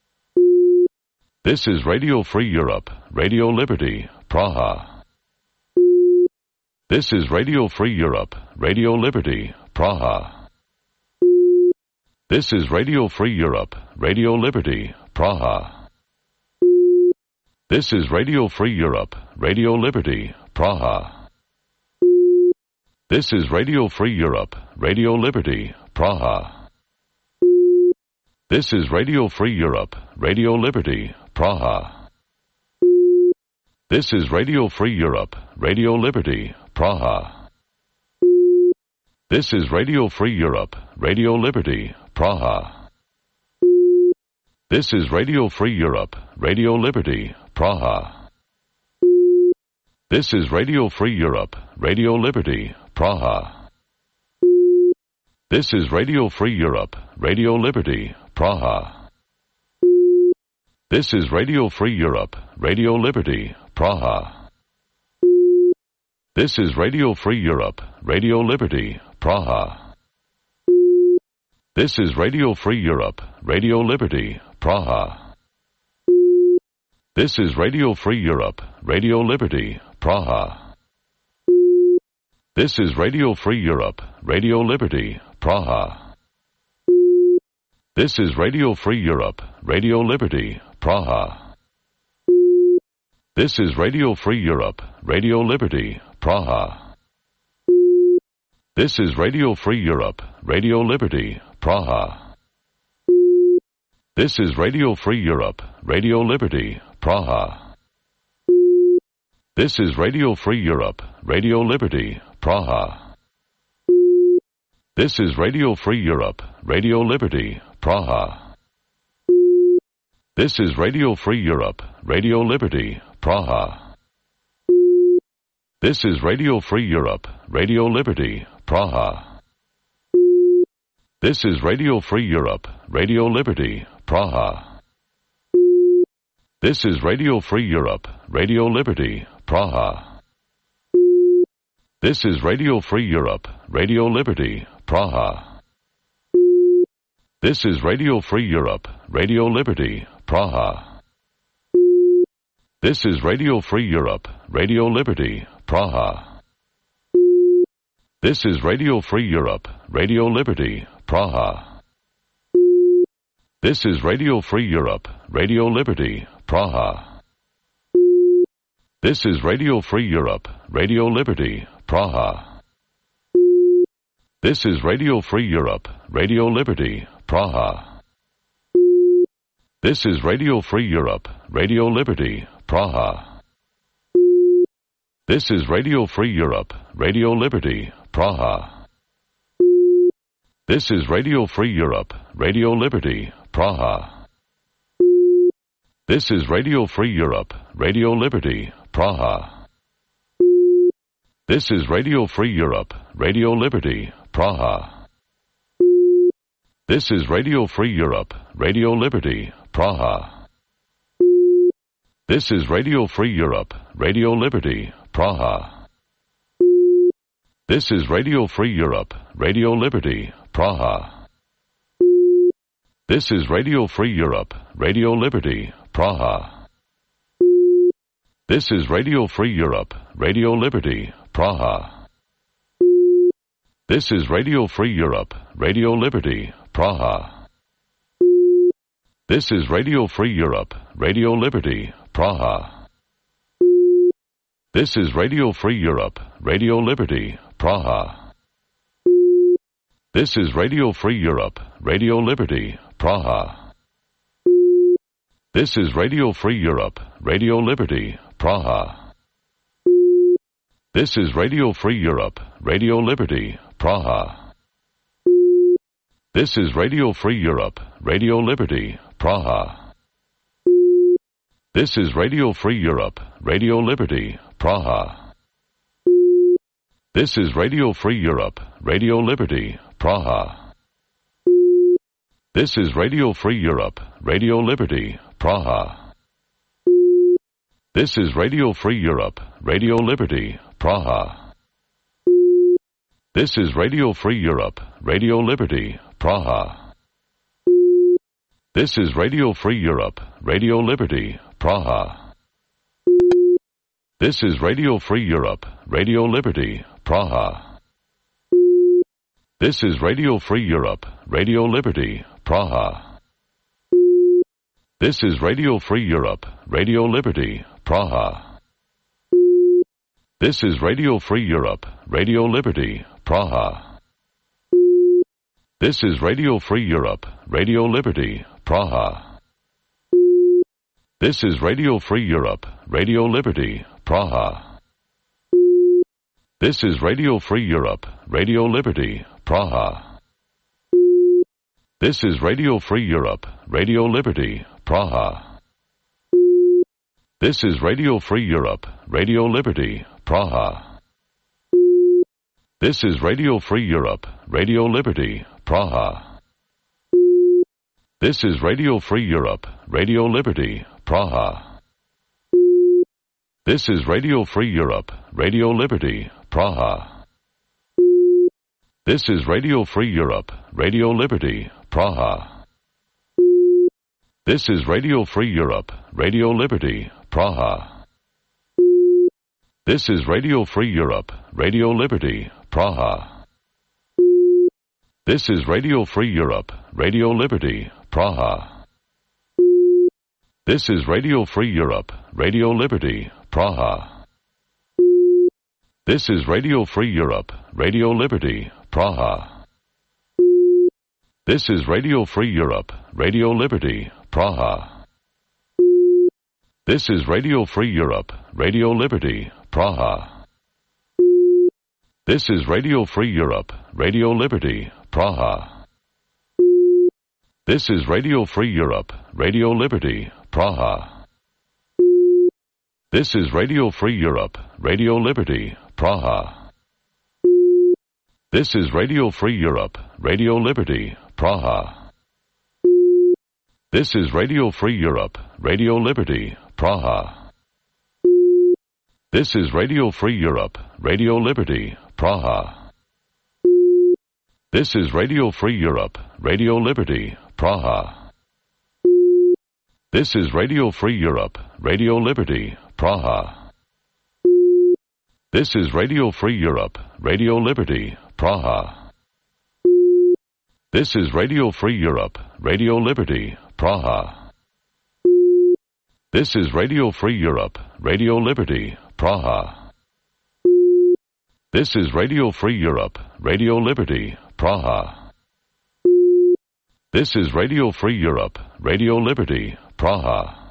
This is Radio Free Europe, Radio Liberty, Praha. This is Radio Free Europe, Radio Liberty, Praha. This is Radio Free Europe, Radio Liberty, Praha. This is Radio Free Europe, Radio Liberty, Praha. This is Radio Free Europe, Radio Liberty, Praha. This is Radio Free Europe, Radio Liberty, Praha. This is Radio Free Europe, Radio Liberty, Praha. This is Radio Free Europe, Radio Liberty, Praha. This is Radio Free Europe, Radio Liberty, Praha. This is Radio Free Europe, Radio Liberty, Praha. This is Radio Free Europe, Radio Liberty, Praha. This is Radio Free Europe, Radio Liberty, Praha. This is Radio Free Europe, Radio Liberty, Praha. This is Radio Free Europe, Radio Liberty, Praha. This is Radio Free Europe, Radio Liberty, Praha. This is Radio Free Europe, Radio Liberty, Praha. This is Radio Free Europe, Radio Liberty, Praha. This is Radio Free Europe, Radio Liberty, Praha. This is Radio Free Europe, Radio Liberty, Praha. This is Radio Free Europe, Radio Liberty, Praha. This is Radio Free Europe, Radio Liberty, Praha. This is Radio Free Europe, Radio Liberty, Praha. This is Radio Free Europe, Radio Liberty, Praha. This is Radio Free Europe, Radio Liberty, Praha. This is Radio Free Europe, Radio Liberty, Praha. This is Radio Free Europe, Radio Liberty, Praha. This is Radio Free Europe, Radio Liberty, Praha. This is Radio Free Europe, Radio Liberty, Praha. This is Radio Free Europe, Radio Liberty, Praha. This is Radio Free Europe, Radio Liberty, Praha. This is Radio Free Europe, Radio Liberty, Praha. This is Radio Free Europe, Radio Liberty, Praha. This is Radio Free Europe, Radio Liberty, Praha. This is Radio Free Europe, Radio Liberty, Praha. This is Radio Free Europe, Radio Liberty, Praha. This is Radio Free Europe, Radio Liberty, Praha. This is Radio Free Europe, Radio Liberty, Praha. This is Radio Free Europe, Radio Liberty, Praha. This is Radio Free Europe, Radio Liberty, Praha. This is Radio Free Europe, Radio Liberty, Praha. This is Radio Free Europe, Radio Liberty, Praha. This is Radio Free Europe, Radio Liberty, Praha. This is Radio Free Europe, Radio Liberty, Praha. This is Radio Free Europe, Radio Liberty, Praha. This is Radio Free Europe, Radio Liberty, Praha. This is Radio Free Europe, Radio Liberty, Praha. This is Radio Free Europe, Radio Liberty, Praha. This is Radio Free Europe, Radio Liberty, Praha. This is Radio Free Europe, Radio Liberty, Praha. This is Radio Free Europe, Radio Liberty, Praha. This is Radio Free Europe, Radio Liberty, Praha. This is Radio Free Europe, Radio Liberty, Praha. This is Radio Free Europe, Radio Liberty, Praha. This is Radio Free Europe, Radio Liberty, Praha. This is Radio Free Europe, Radio Liberty, Praha. This is Radio Free Europe, Radio Liberty, Praha. This is Radio Free Europe, Radio Liberty, Praha. This is Radio Free Europe, Radio Liberty, Praha. This is Radio Free Europe, Radio Liberty, Praha. This is Radio Free Europe, Radio Liberty, Praha. This is Radio Free Europe, Radio Liberty, Praha. This is Radio Free Europe, Radio Liberty, Praha. This is Radio Free Europe, Radio Liberty, Praha. This is Radio Free Europe, Radio Liberty, Praha. This is Radio Free Europe, Radio Liberty, Praha. This is Radio Free Europe, Radio Liberty, Praha. This is Radio Free Europe, Radio Liberty, Praha. This is Radio Free Europe, Radio Liberty, Praha. This is Radio Free Europe, Radio Liberty, Praha. This is Radio Free Europe, Radio Liberty, Praha. This is Radio Free Europe, Radio Liberty, Praha. This is Radio Free Europe, Radio Liberty, Praha. This is Radio Free Europe, Radio Liberty, Praha. This is Radio Free Europe, Radio Liberty, Praha. This is Radio Free Europe, Radio Liberty, Praha. This is Radio Free Europe, Radio Liberty, Praha. This is Radio Free Europe, Radio Liberty, Praha. This is Radio Free Europe, Radio Liberty, Praha. This is Radio Free Europe, Radio Liberty, Praha. This is Radio Free Europe, Radio Liberty, Praha. This is Radio Free Europe, Radio Liberty, Praha. This is Radio Free Europe, Radio Liberty, Praha. This is Radio Free Europe, Radio Liberty, Praha. This is Radio Free Europe, Radio Liberty, Praha. This is Radio Free Europe, Radio Liberty, Praha. This is Radio Free Europe, Radio Liberty, Praha. This is Radio Free Europe, Radio Liberty, Praha. This is Radio Free Europe, Radio Liberty, Praha. This is Radio Free Europe, Radio Liberty, Praha.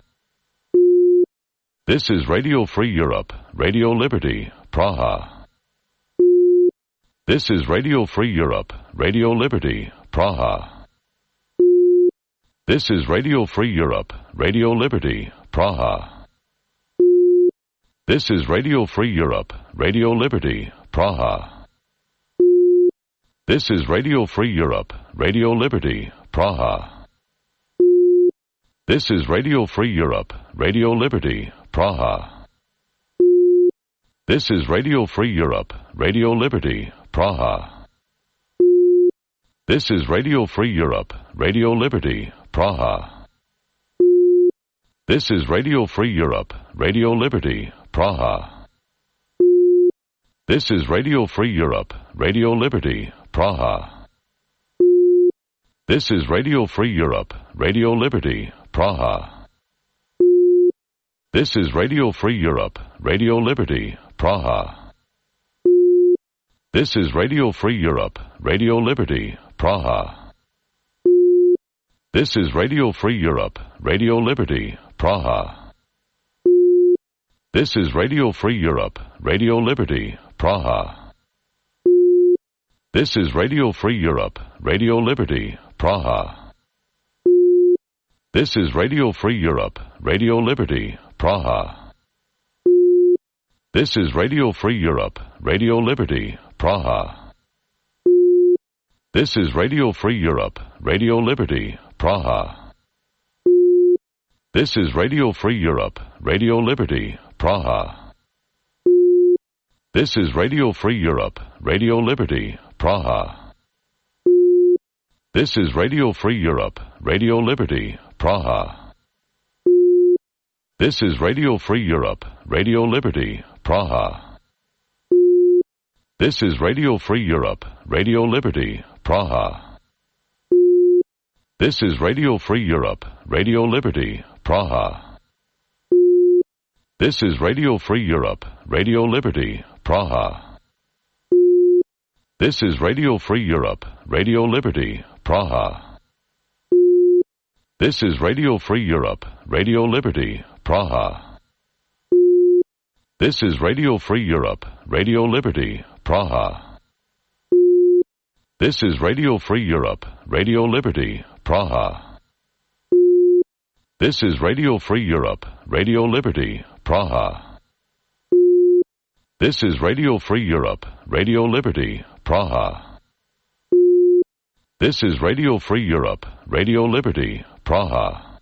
This is Radio Free Europe, Radio Liberty, Praha. This is Radio Free Europe, Radio Liberty, Praha. This is Radio Free Europe, Radio Liberty, Praha. This is Radio Free Europe, Radio Liberty, Praha. This is Radio Free Europe, Radio Liberty, Praha. This is Radio Free Europe, Radio Liberty, Praha. This is Radio Free Europe, Radio Liberty, Praha. This is Radio Free Europe, Radio Liberty, Praha. This is Radio Free Europe, Radio Liberty, Praha. This is Radio Free Europe, Radio Liberty, Praha. This is Radio Free Europe, Radio Liberty, Praha. This is Radio Free Europe, Radio Liberty, Praha. This is Radio Free Europe, Radio Liberty, Praha. This is Radio Free Europe, Radio Liberty, Praha. This is Radio Free Europe, Radio Liberty, Praha. This is Radio Free Europe, Radio Liberty, Praha. This is Radio Free Europe, Radio Liberty, Praha. This is Radio Free Europe, Radio Liberty, Praha. This is Radio Free Europe, Radio Liberty, Praha. This is Radio Free Europe, Radio Liberty, Praha. This is Radio Free Europe, Radio Liberty, Praha. This is Radio Free Europe, Radio Liberty, Praha. This is Radio Free Europe, Radio Liberty, Praha. This is Radio Free Europe, Radio Liberty, Praha. This is Radio Free Europe, Radio Liberty, Praha. This is Radio Free Europe, Radio Liberty, Praha. This is Radio Free Europe, Radio Liberty, Praha. This is Radio Free Europe, Radio Liberty, Praha. This is Radio Free Europe, Radio Liberty, Praha. This is Radio Free Europe, Radio Liberty, Praha. This is Radio Free Europe, Radio Liberty, Praha. This is Radio Free Europe, Radio Liberty, Praha. This is Radio Free Europe, Radio Liberty, Praha.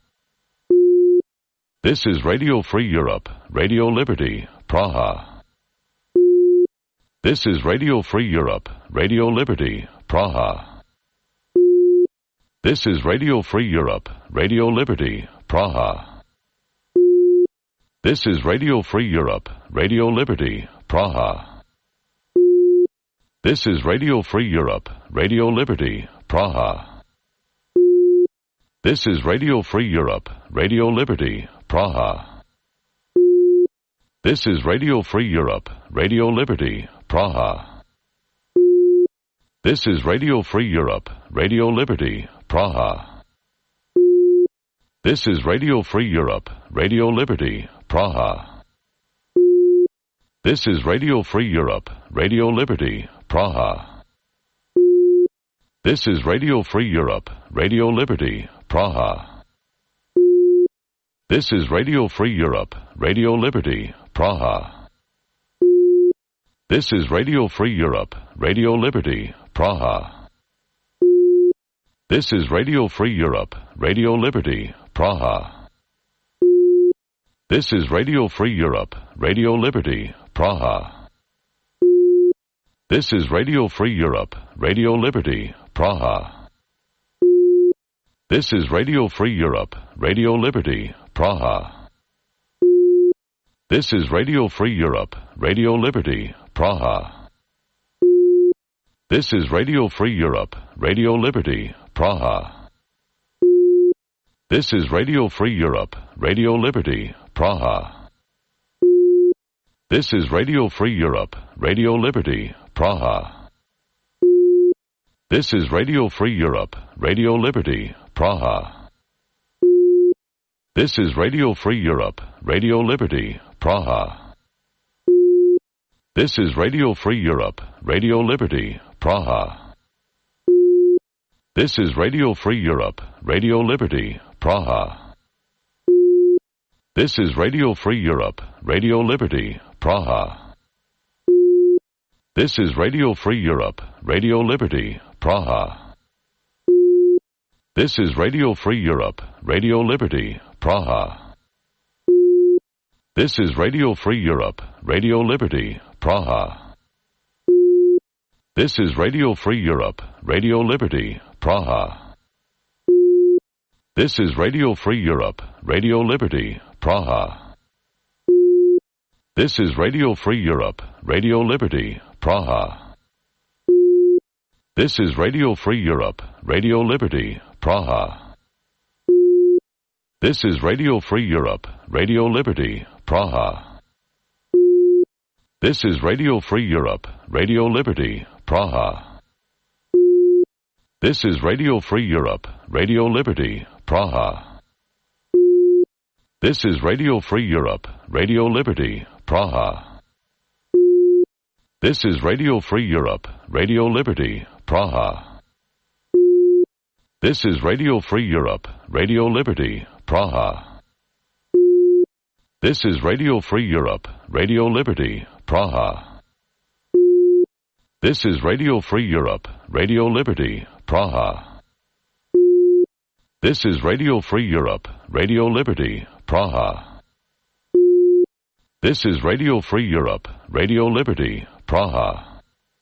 This is Radio Free Europe, Radio Liberty, Praha. This is Radio Free Europe, Radio Liberty, Praha. This is Radio Free Europe, Radio Liberty, Praha. This is Radio Free Europe, Radio Liberty, Praha. This is Radio Free Europe, Radio Liberty, Praha. This is Radio Free Europe, Radio Liberty, Praha. This is Radio Free Europe, Radio Liberty, Praha. This is Radio Free Europe, Radio Liberty, Praha. This is Radio Free Europe, Radio Liberty, Praha. This is Radio Free Europe, Radio Liberty, Praha. This is Radio Free Europe, Radio Liberty, Praha. This is Radio Free Europe, Radio Liberty, Praha. This is Radio Free Europe, Radio Liberty, Praha. This is Radio Free Europe, Radio Liberty, Praha. This is Radio Free Europe, Radio Liberty, Praha. This is Radio Free Europe, Radio Liberty, Praha. This is Radio Free Europe, Radio Liberty, Praha. This is Radio Free Europe, Radio Liberty, Praha. This is Radio Free Europe, Radio Liberty, Praha. This is Radio Free Europe, Radio Liberty, Praha. This is Radio Free Europe, Radio Liberty, Praha. This is Radio Free Europe, Radio Liberty, Praha. This is Radio Free Europe, Radio Liberty, Praha. This is Radio Free Europe, Radio Liberty, Praha. This is Radio Free Europe, Radio Liberty, Praha. This is Radio Free Europe, Radio Liberty, Praha. This is Radio Free Europe, Radio Liberty, Praha. This is Radio Free Europe, Radio Liberty, Praha. This is Radio Free Europe, Radio Liberty, Praha. This is Radio Free Europe, Radio Liberty, Praha. This is Radio Free Europe, Radio Liberty, Praha. This is Radio Free Europe, Radio Liberty, Praha. This is Radio Free Europe, Radio Liberty, Praha. This is Radio Free Europe, Radio Liberty, Praha. This is Radio Free Europe, Radio Liberty, Praha. This is Radio Free Europe, Radio Liberty, Praha. This is Radio Free Europe, Radio Liberty, Praha. This is Radio Free Europe, Radio Liberty, Praha. This is Radio Free Europe, Radio Liberty, Praha. This is Radio Free Europe, Radio Liberty, Praha. This is Radio Free Europe, Radio Liberty, Praha. This is Radio Free Europe, Radio Liberty, Praha. This is Radio Free Europe, Radio Liberty, Praha.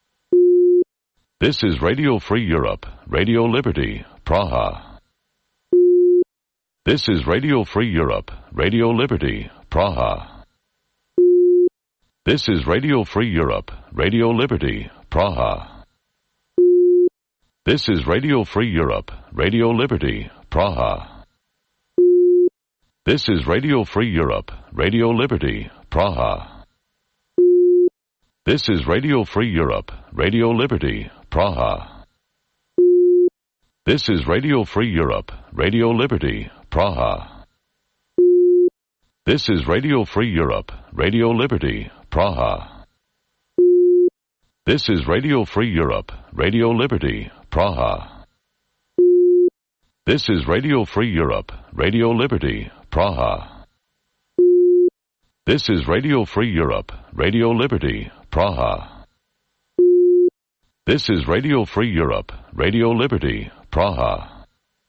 This is Radio Free Europe, Radio Liberty, Praha. This is Radio Free Europe, Radio Liberty, Praha. This is Radio Free Europe, Radio Liberty, Praha. This is Radio Free Europe, Radio Liberty, Praha. This is Radio Free Europe, Radio Liberty, Praha. This is Radio Free Europe, Radio Liberty, Praha. This is Radio Free Europe, Radio Liberty, Praha. This is Radio Free Europe, Radio Liberty, Praha. This is Radio Free Europe, Radio Liberty, Praha. This is Radio Free Europe, Radio Liberty, Praha. This is Radio Free Europe, Radio Liberty, Praha. This is Radio Free Europe, Radio Liberty, Praha.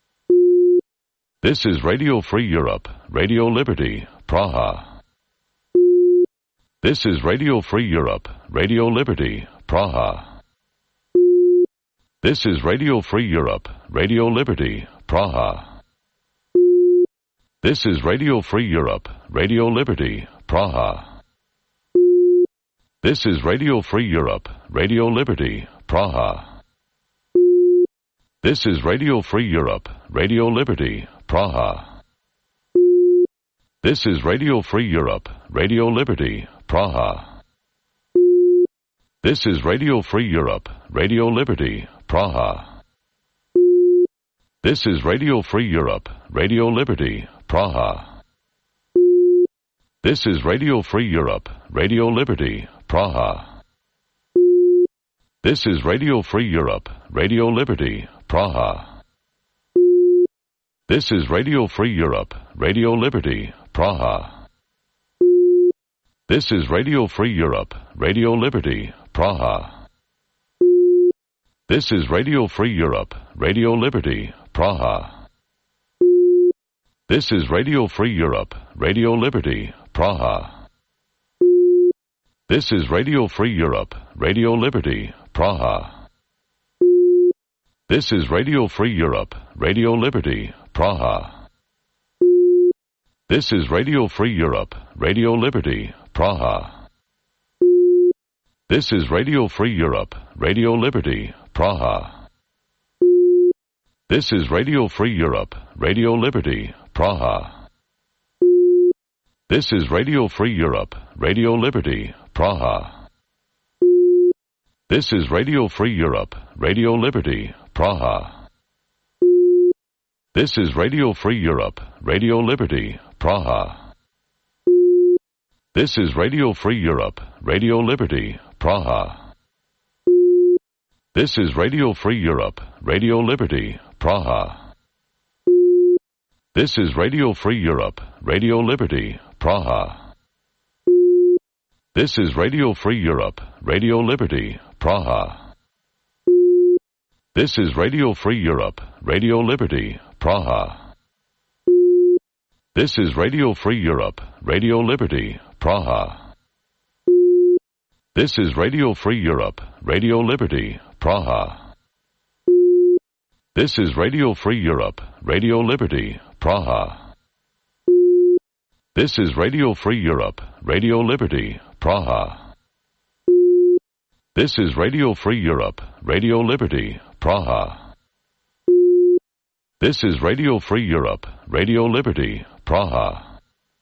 This is Radio Free Europe, Radio Liberty, Praha. This is Radio Free Europe, Radio Liberty, Praha. This is Radio Free Europe, Radio Liberty, Praha. This is Radio Free Europe, Radio Liberty, Praha. This is Radio Free Europe, Radio Liberty, Praha. This is Radio Free Europe, Radio Liberty, Praha. This is Radio Free Europe, Radio Liberty, Praha. This is Radio Free Europe, Radio Liberty, Praha. This is Radio Free Europe, Radio Liberty, Praha. This is Radio Free Europe, Radio Liberty, Praha. This is Radio Free Europe, Radio Liberty, Praha. This is Radio Free Europe, Radio Liberty, Praha. This is Radio Free Europe, Radio Liberty, Praha. This is Radio Free Europe, Radio Liberty, Praha. This is Radio Free Europe, Radio Liberty, Praha. This is Radio Free Europe, Radio Liberty, Praha. This is Radio Free Europe, Radio Liberty, Praha. This is Radio Free Europe, Radio Liberty, Praha. This is Radio Free Europe, Radio Liberty, Praha. This is Radio Free Europe, Radio Liberty, Praha. This is Radio Free Europe, Radio Liberty, Praha. This is Radio Free Europe, Radio Liberty, Praha. This is Radio Free Europe, Radio Liberty, Praha. This is Radio Free Europe, Radio Liberty, Praha. This is Radio Free Europe, Radio Liberty, Praha. This is Radio Free Europe, Radio Liberty, Praha. This is Radio Free Europe, Radio Liberty, Praha. This is Radio Free Europe, Radio Liberty, Praha. This is Radio Free Europe, Radio Liberty, Praha. This is Radio Free Europe, Radio Liberty, Praha. This is Radio Free Europe, Radio Liberty, Praha. This is Radio Free Europe, Radio Liberty, Praha. This is Radio Free Europe, Radio Liberty, Praha. This is Radio Free Europe, Radio Liberty, Praha.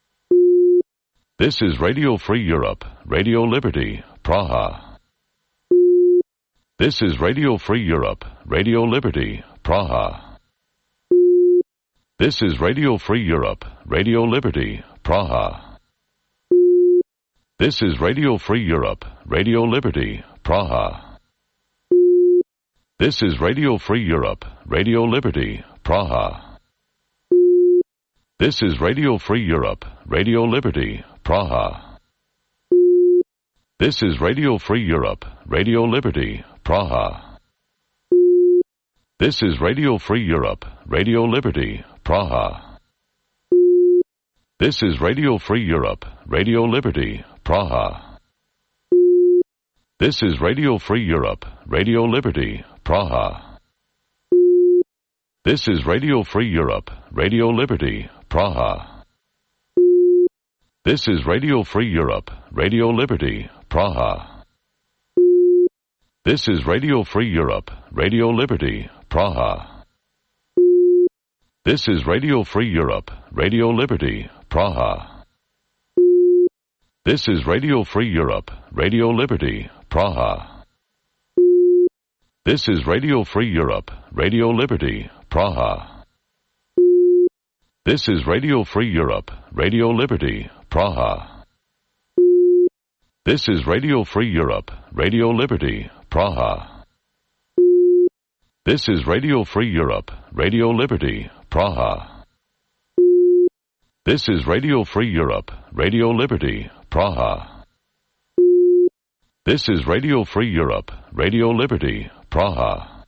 This is Radio Free Europe, Radio Liberty, Praha. This is Radio Free Europe, Radio Liberty, Praha. This is Radio Free Europe, Radio Liberty, Praha. This is Radio Free Europe, Radio Liberty, Praha. This is Radio Free Europe, Radio Liberty, Praha. This is Radio Free Europe, Radio Liberty, Praha. This is Radio Free Europe, Radio Liberty, Praha. This is Radio Free Europe, Radio Liberty, Praha. This is Radio Free Europe, Radio Liberty, Praha. This is Radio Free Europe, Radio Liberty, Praha. This is Radio Free Europe, Radio Liberty, Praha. This is Radio Free Europe, Radio Liberty, Praha. This is Radio Free Europe, Radio Liberty, Praha. This is Radio Free Europe, Radio Liberty, Praha. This is Radio Free Europe, Radio Liberty, Praha. This is Radio Free Europe, Radio Liberty, Praha. This is Radio Free Europe, Radio Liberty, Praha. This is Radio Free Europe, Radio Liberty, Praha. This is Radio Free Europe, Radio Liberty, Praha. This is Radio Free Europe, Radio Liberty, Praha. This is Radio Free Europe, Radio Liberty, Praha.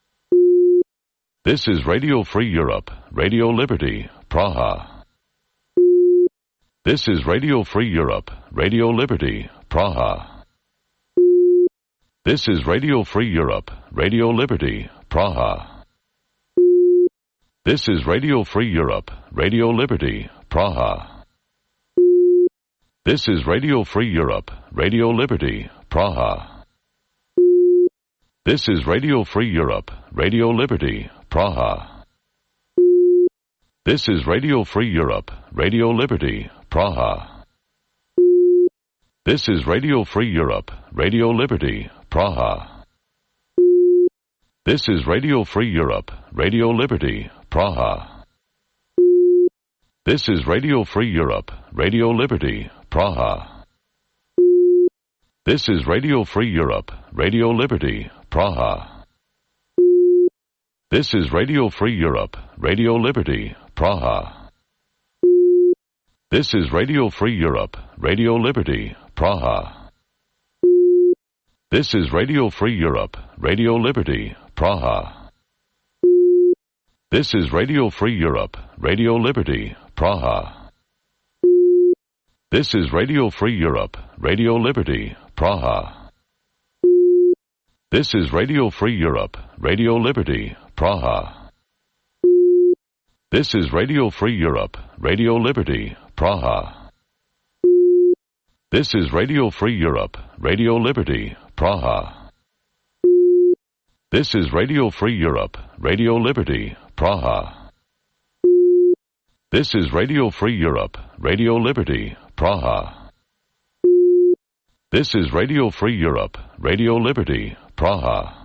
This is Radio Free Europe, Radio Liberty, Praha. This is Radio Free Europe, Radio Liberty, Praha. This is Radio Free Europe, Radio Liberty, Praha. This is Radio Free Europe, Radio Liberty, Praha. This is Radio Free Europe, Radio Liberty, Praha. This is Radio Free Europe, Radio Liberty, Praha. This is Radio Free Europe, Radio Liberty, Praha. This is Radio Free Europe, Radio Liberty, Praha. This is Radio Free Europe, Radio Liberty, Praha. This is Radio Free Europe, Radio Liberty, Praha. This is Radio Free Europe, Radio Liberty, Praha. This is Radio Free Europe, Radio Liberty, Praha. This is Radio Free Europe, Radio Liberty, Praha. This is Radio Free Europe, Radio Liberty, Praha. This is Radio Free Europe, Radio Liberty, Praha. This is Radio Free Europe, Radio Liberty, Praha. This is Radio Free Europe, Radio Liberty, Praha. This is Radio Free Europe, Radio Liberty, Praha. This is Radio Free Europe, Radio Liberty, Praha. This is Radio Free Europe, Radio Liberty, Praha. This is Radio Free Europe, Radio Liberty, Praha. This is Radio Free Europe, Radio Liberty, Praha.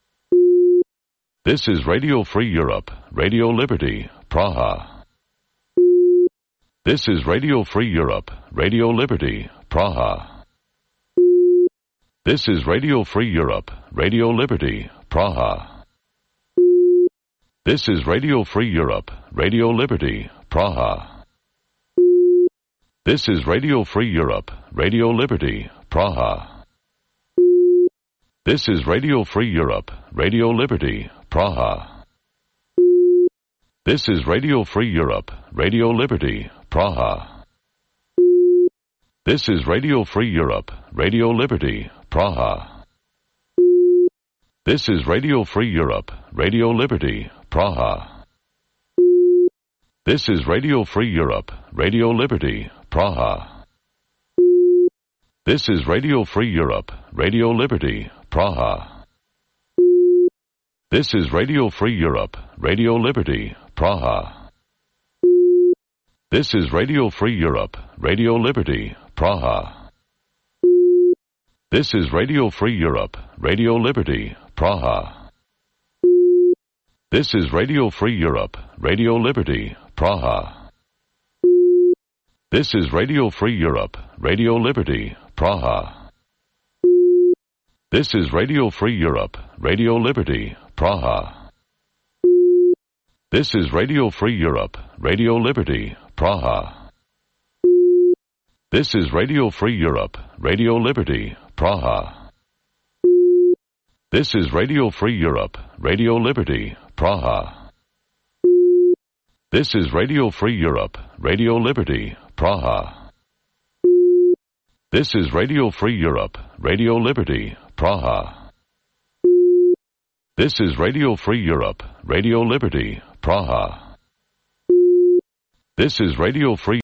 This is Radio Free Europe, Radio Liberty, Praha. This is Radio Free Europe, Radio Liberty, Praha. This is Radio Free Europe, Radio Liberty, Praha. This is Radio Free Europe, Radio Liberty, Praha. This is Radio Free Europe, Radio Liberty, Praha. This is Radio Free Europe, Radio Liberty, Praha. This is Radio Free Europe, Radio Liberty, Praha. This is Radio Free Europe, Radio Liberty, Praha. This is Radio Free Europe, Radio Liberty, Praha. This is Radio Free Europe, Radio Liberty, Praha. This is Radio Free Europe, Radio Liberty, Praha. This is Radio Free Europe, Radio Liberty, Praha. This is Radio Free Europe, Radio Liberty, Praha. This is Radio Free Europe, Radio Liberty, Praha. This is Radio Free Europe, Radio Liberty, Praha. This is Radio Free Europe, Radio Liberty, Praha. This is Radio Free Europe, Radio Liberty, Praha. This is Radio Free Europe, Radio Liberty, Praha. This is Radio Free Europe, Radio Liberty, Praha. This is Radio Free Europe, Radio Liberty, Praha. This is Radio Free Europe, Radio Liberty, Praha. This is Radio Free Europe, Radio Liberty, Praha. This is Radio Free Europe, Radio Liberty, Praha. This is Radio Free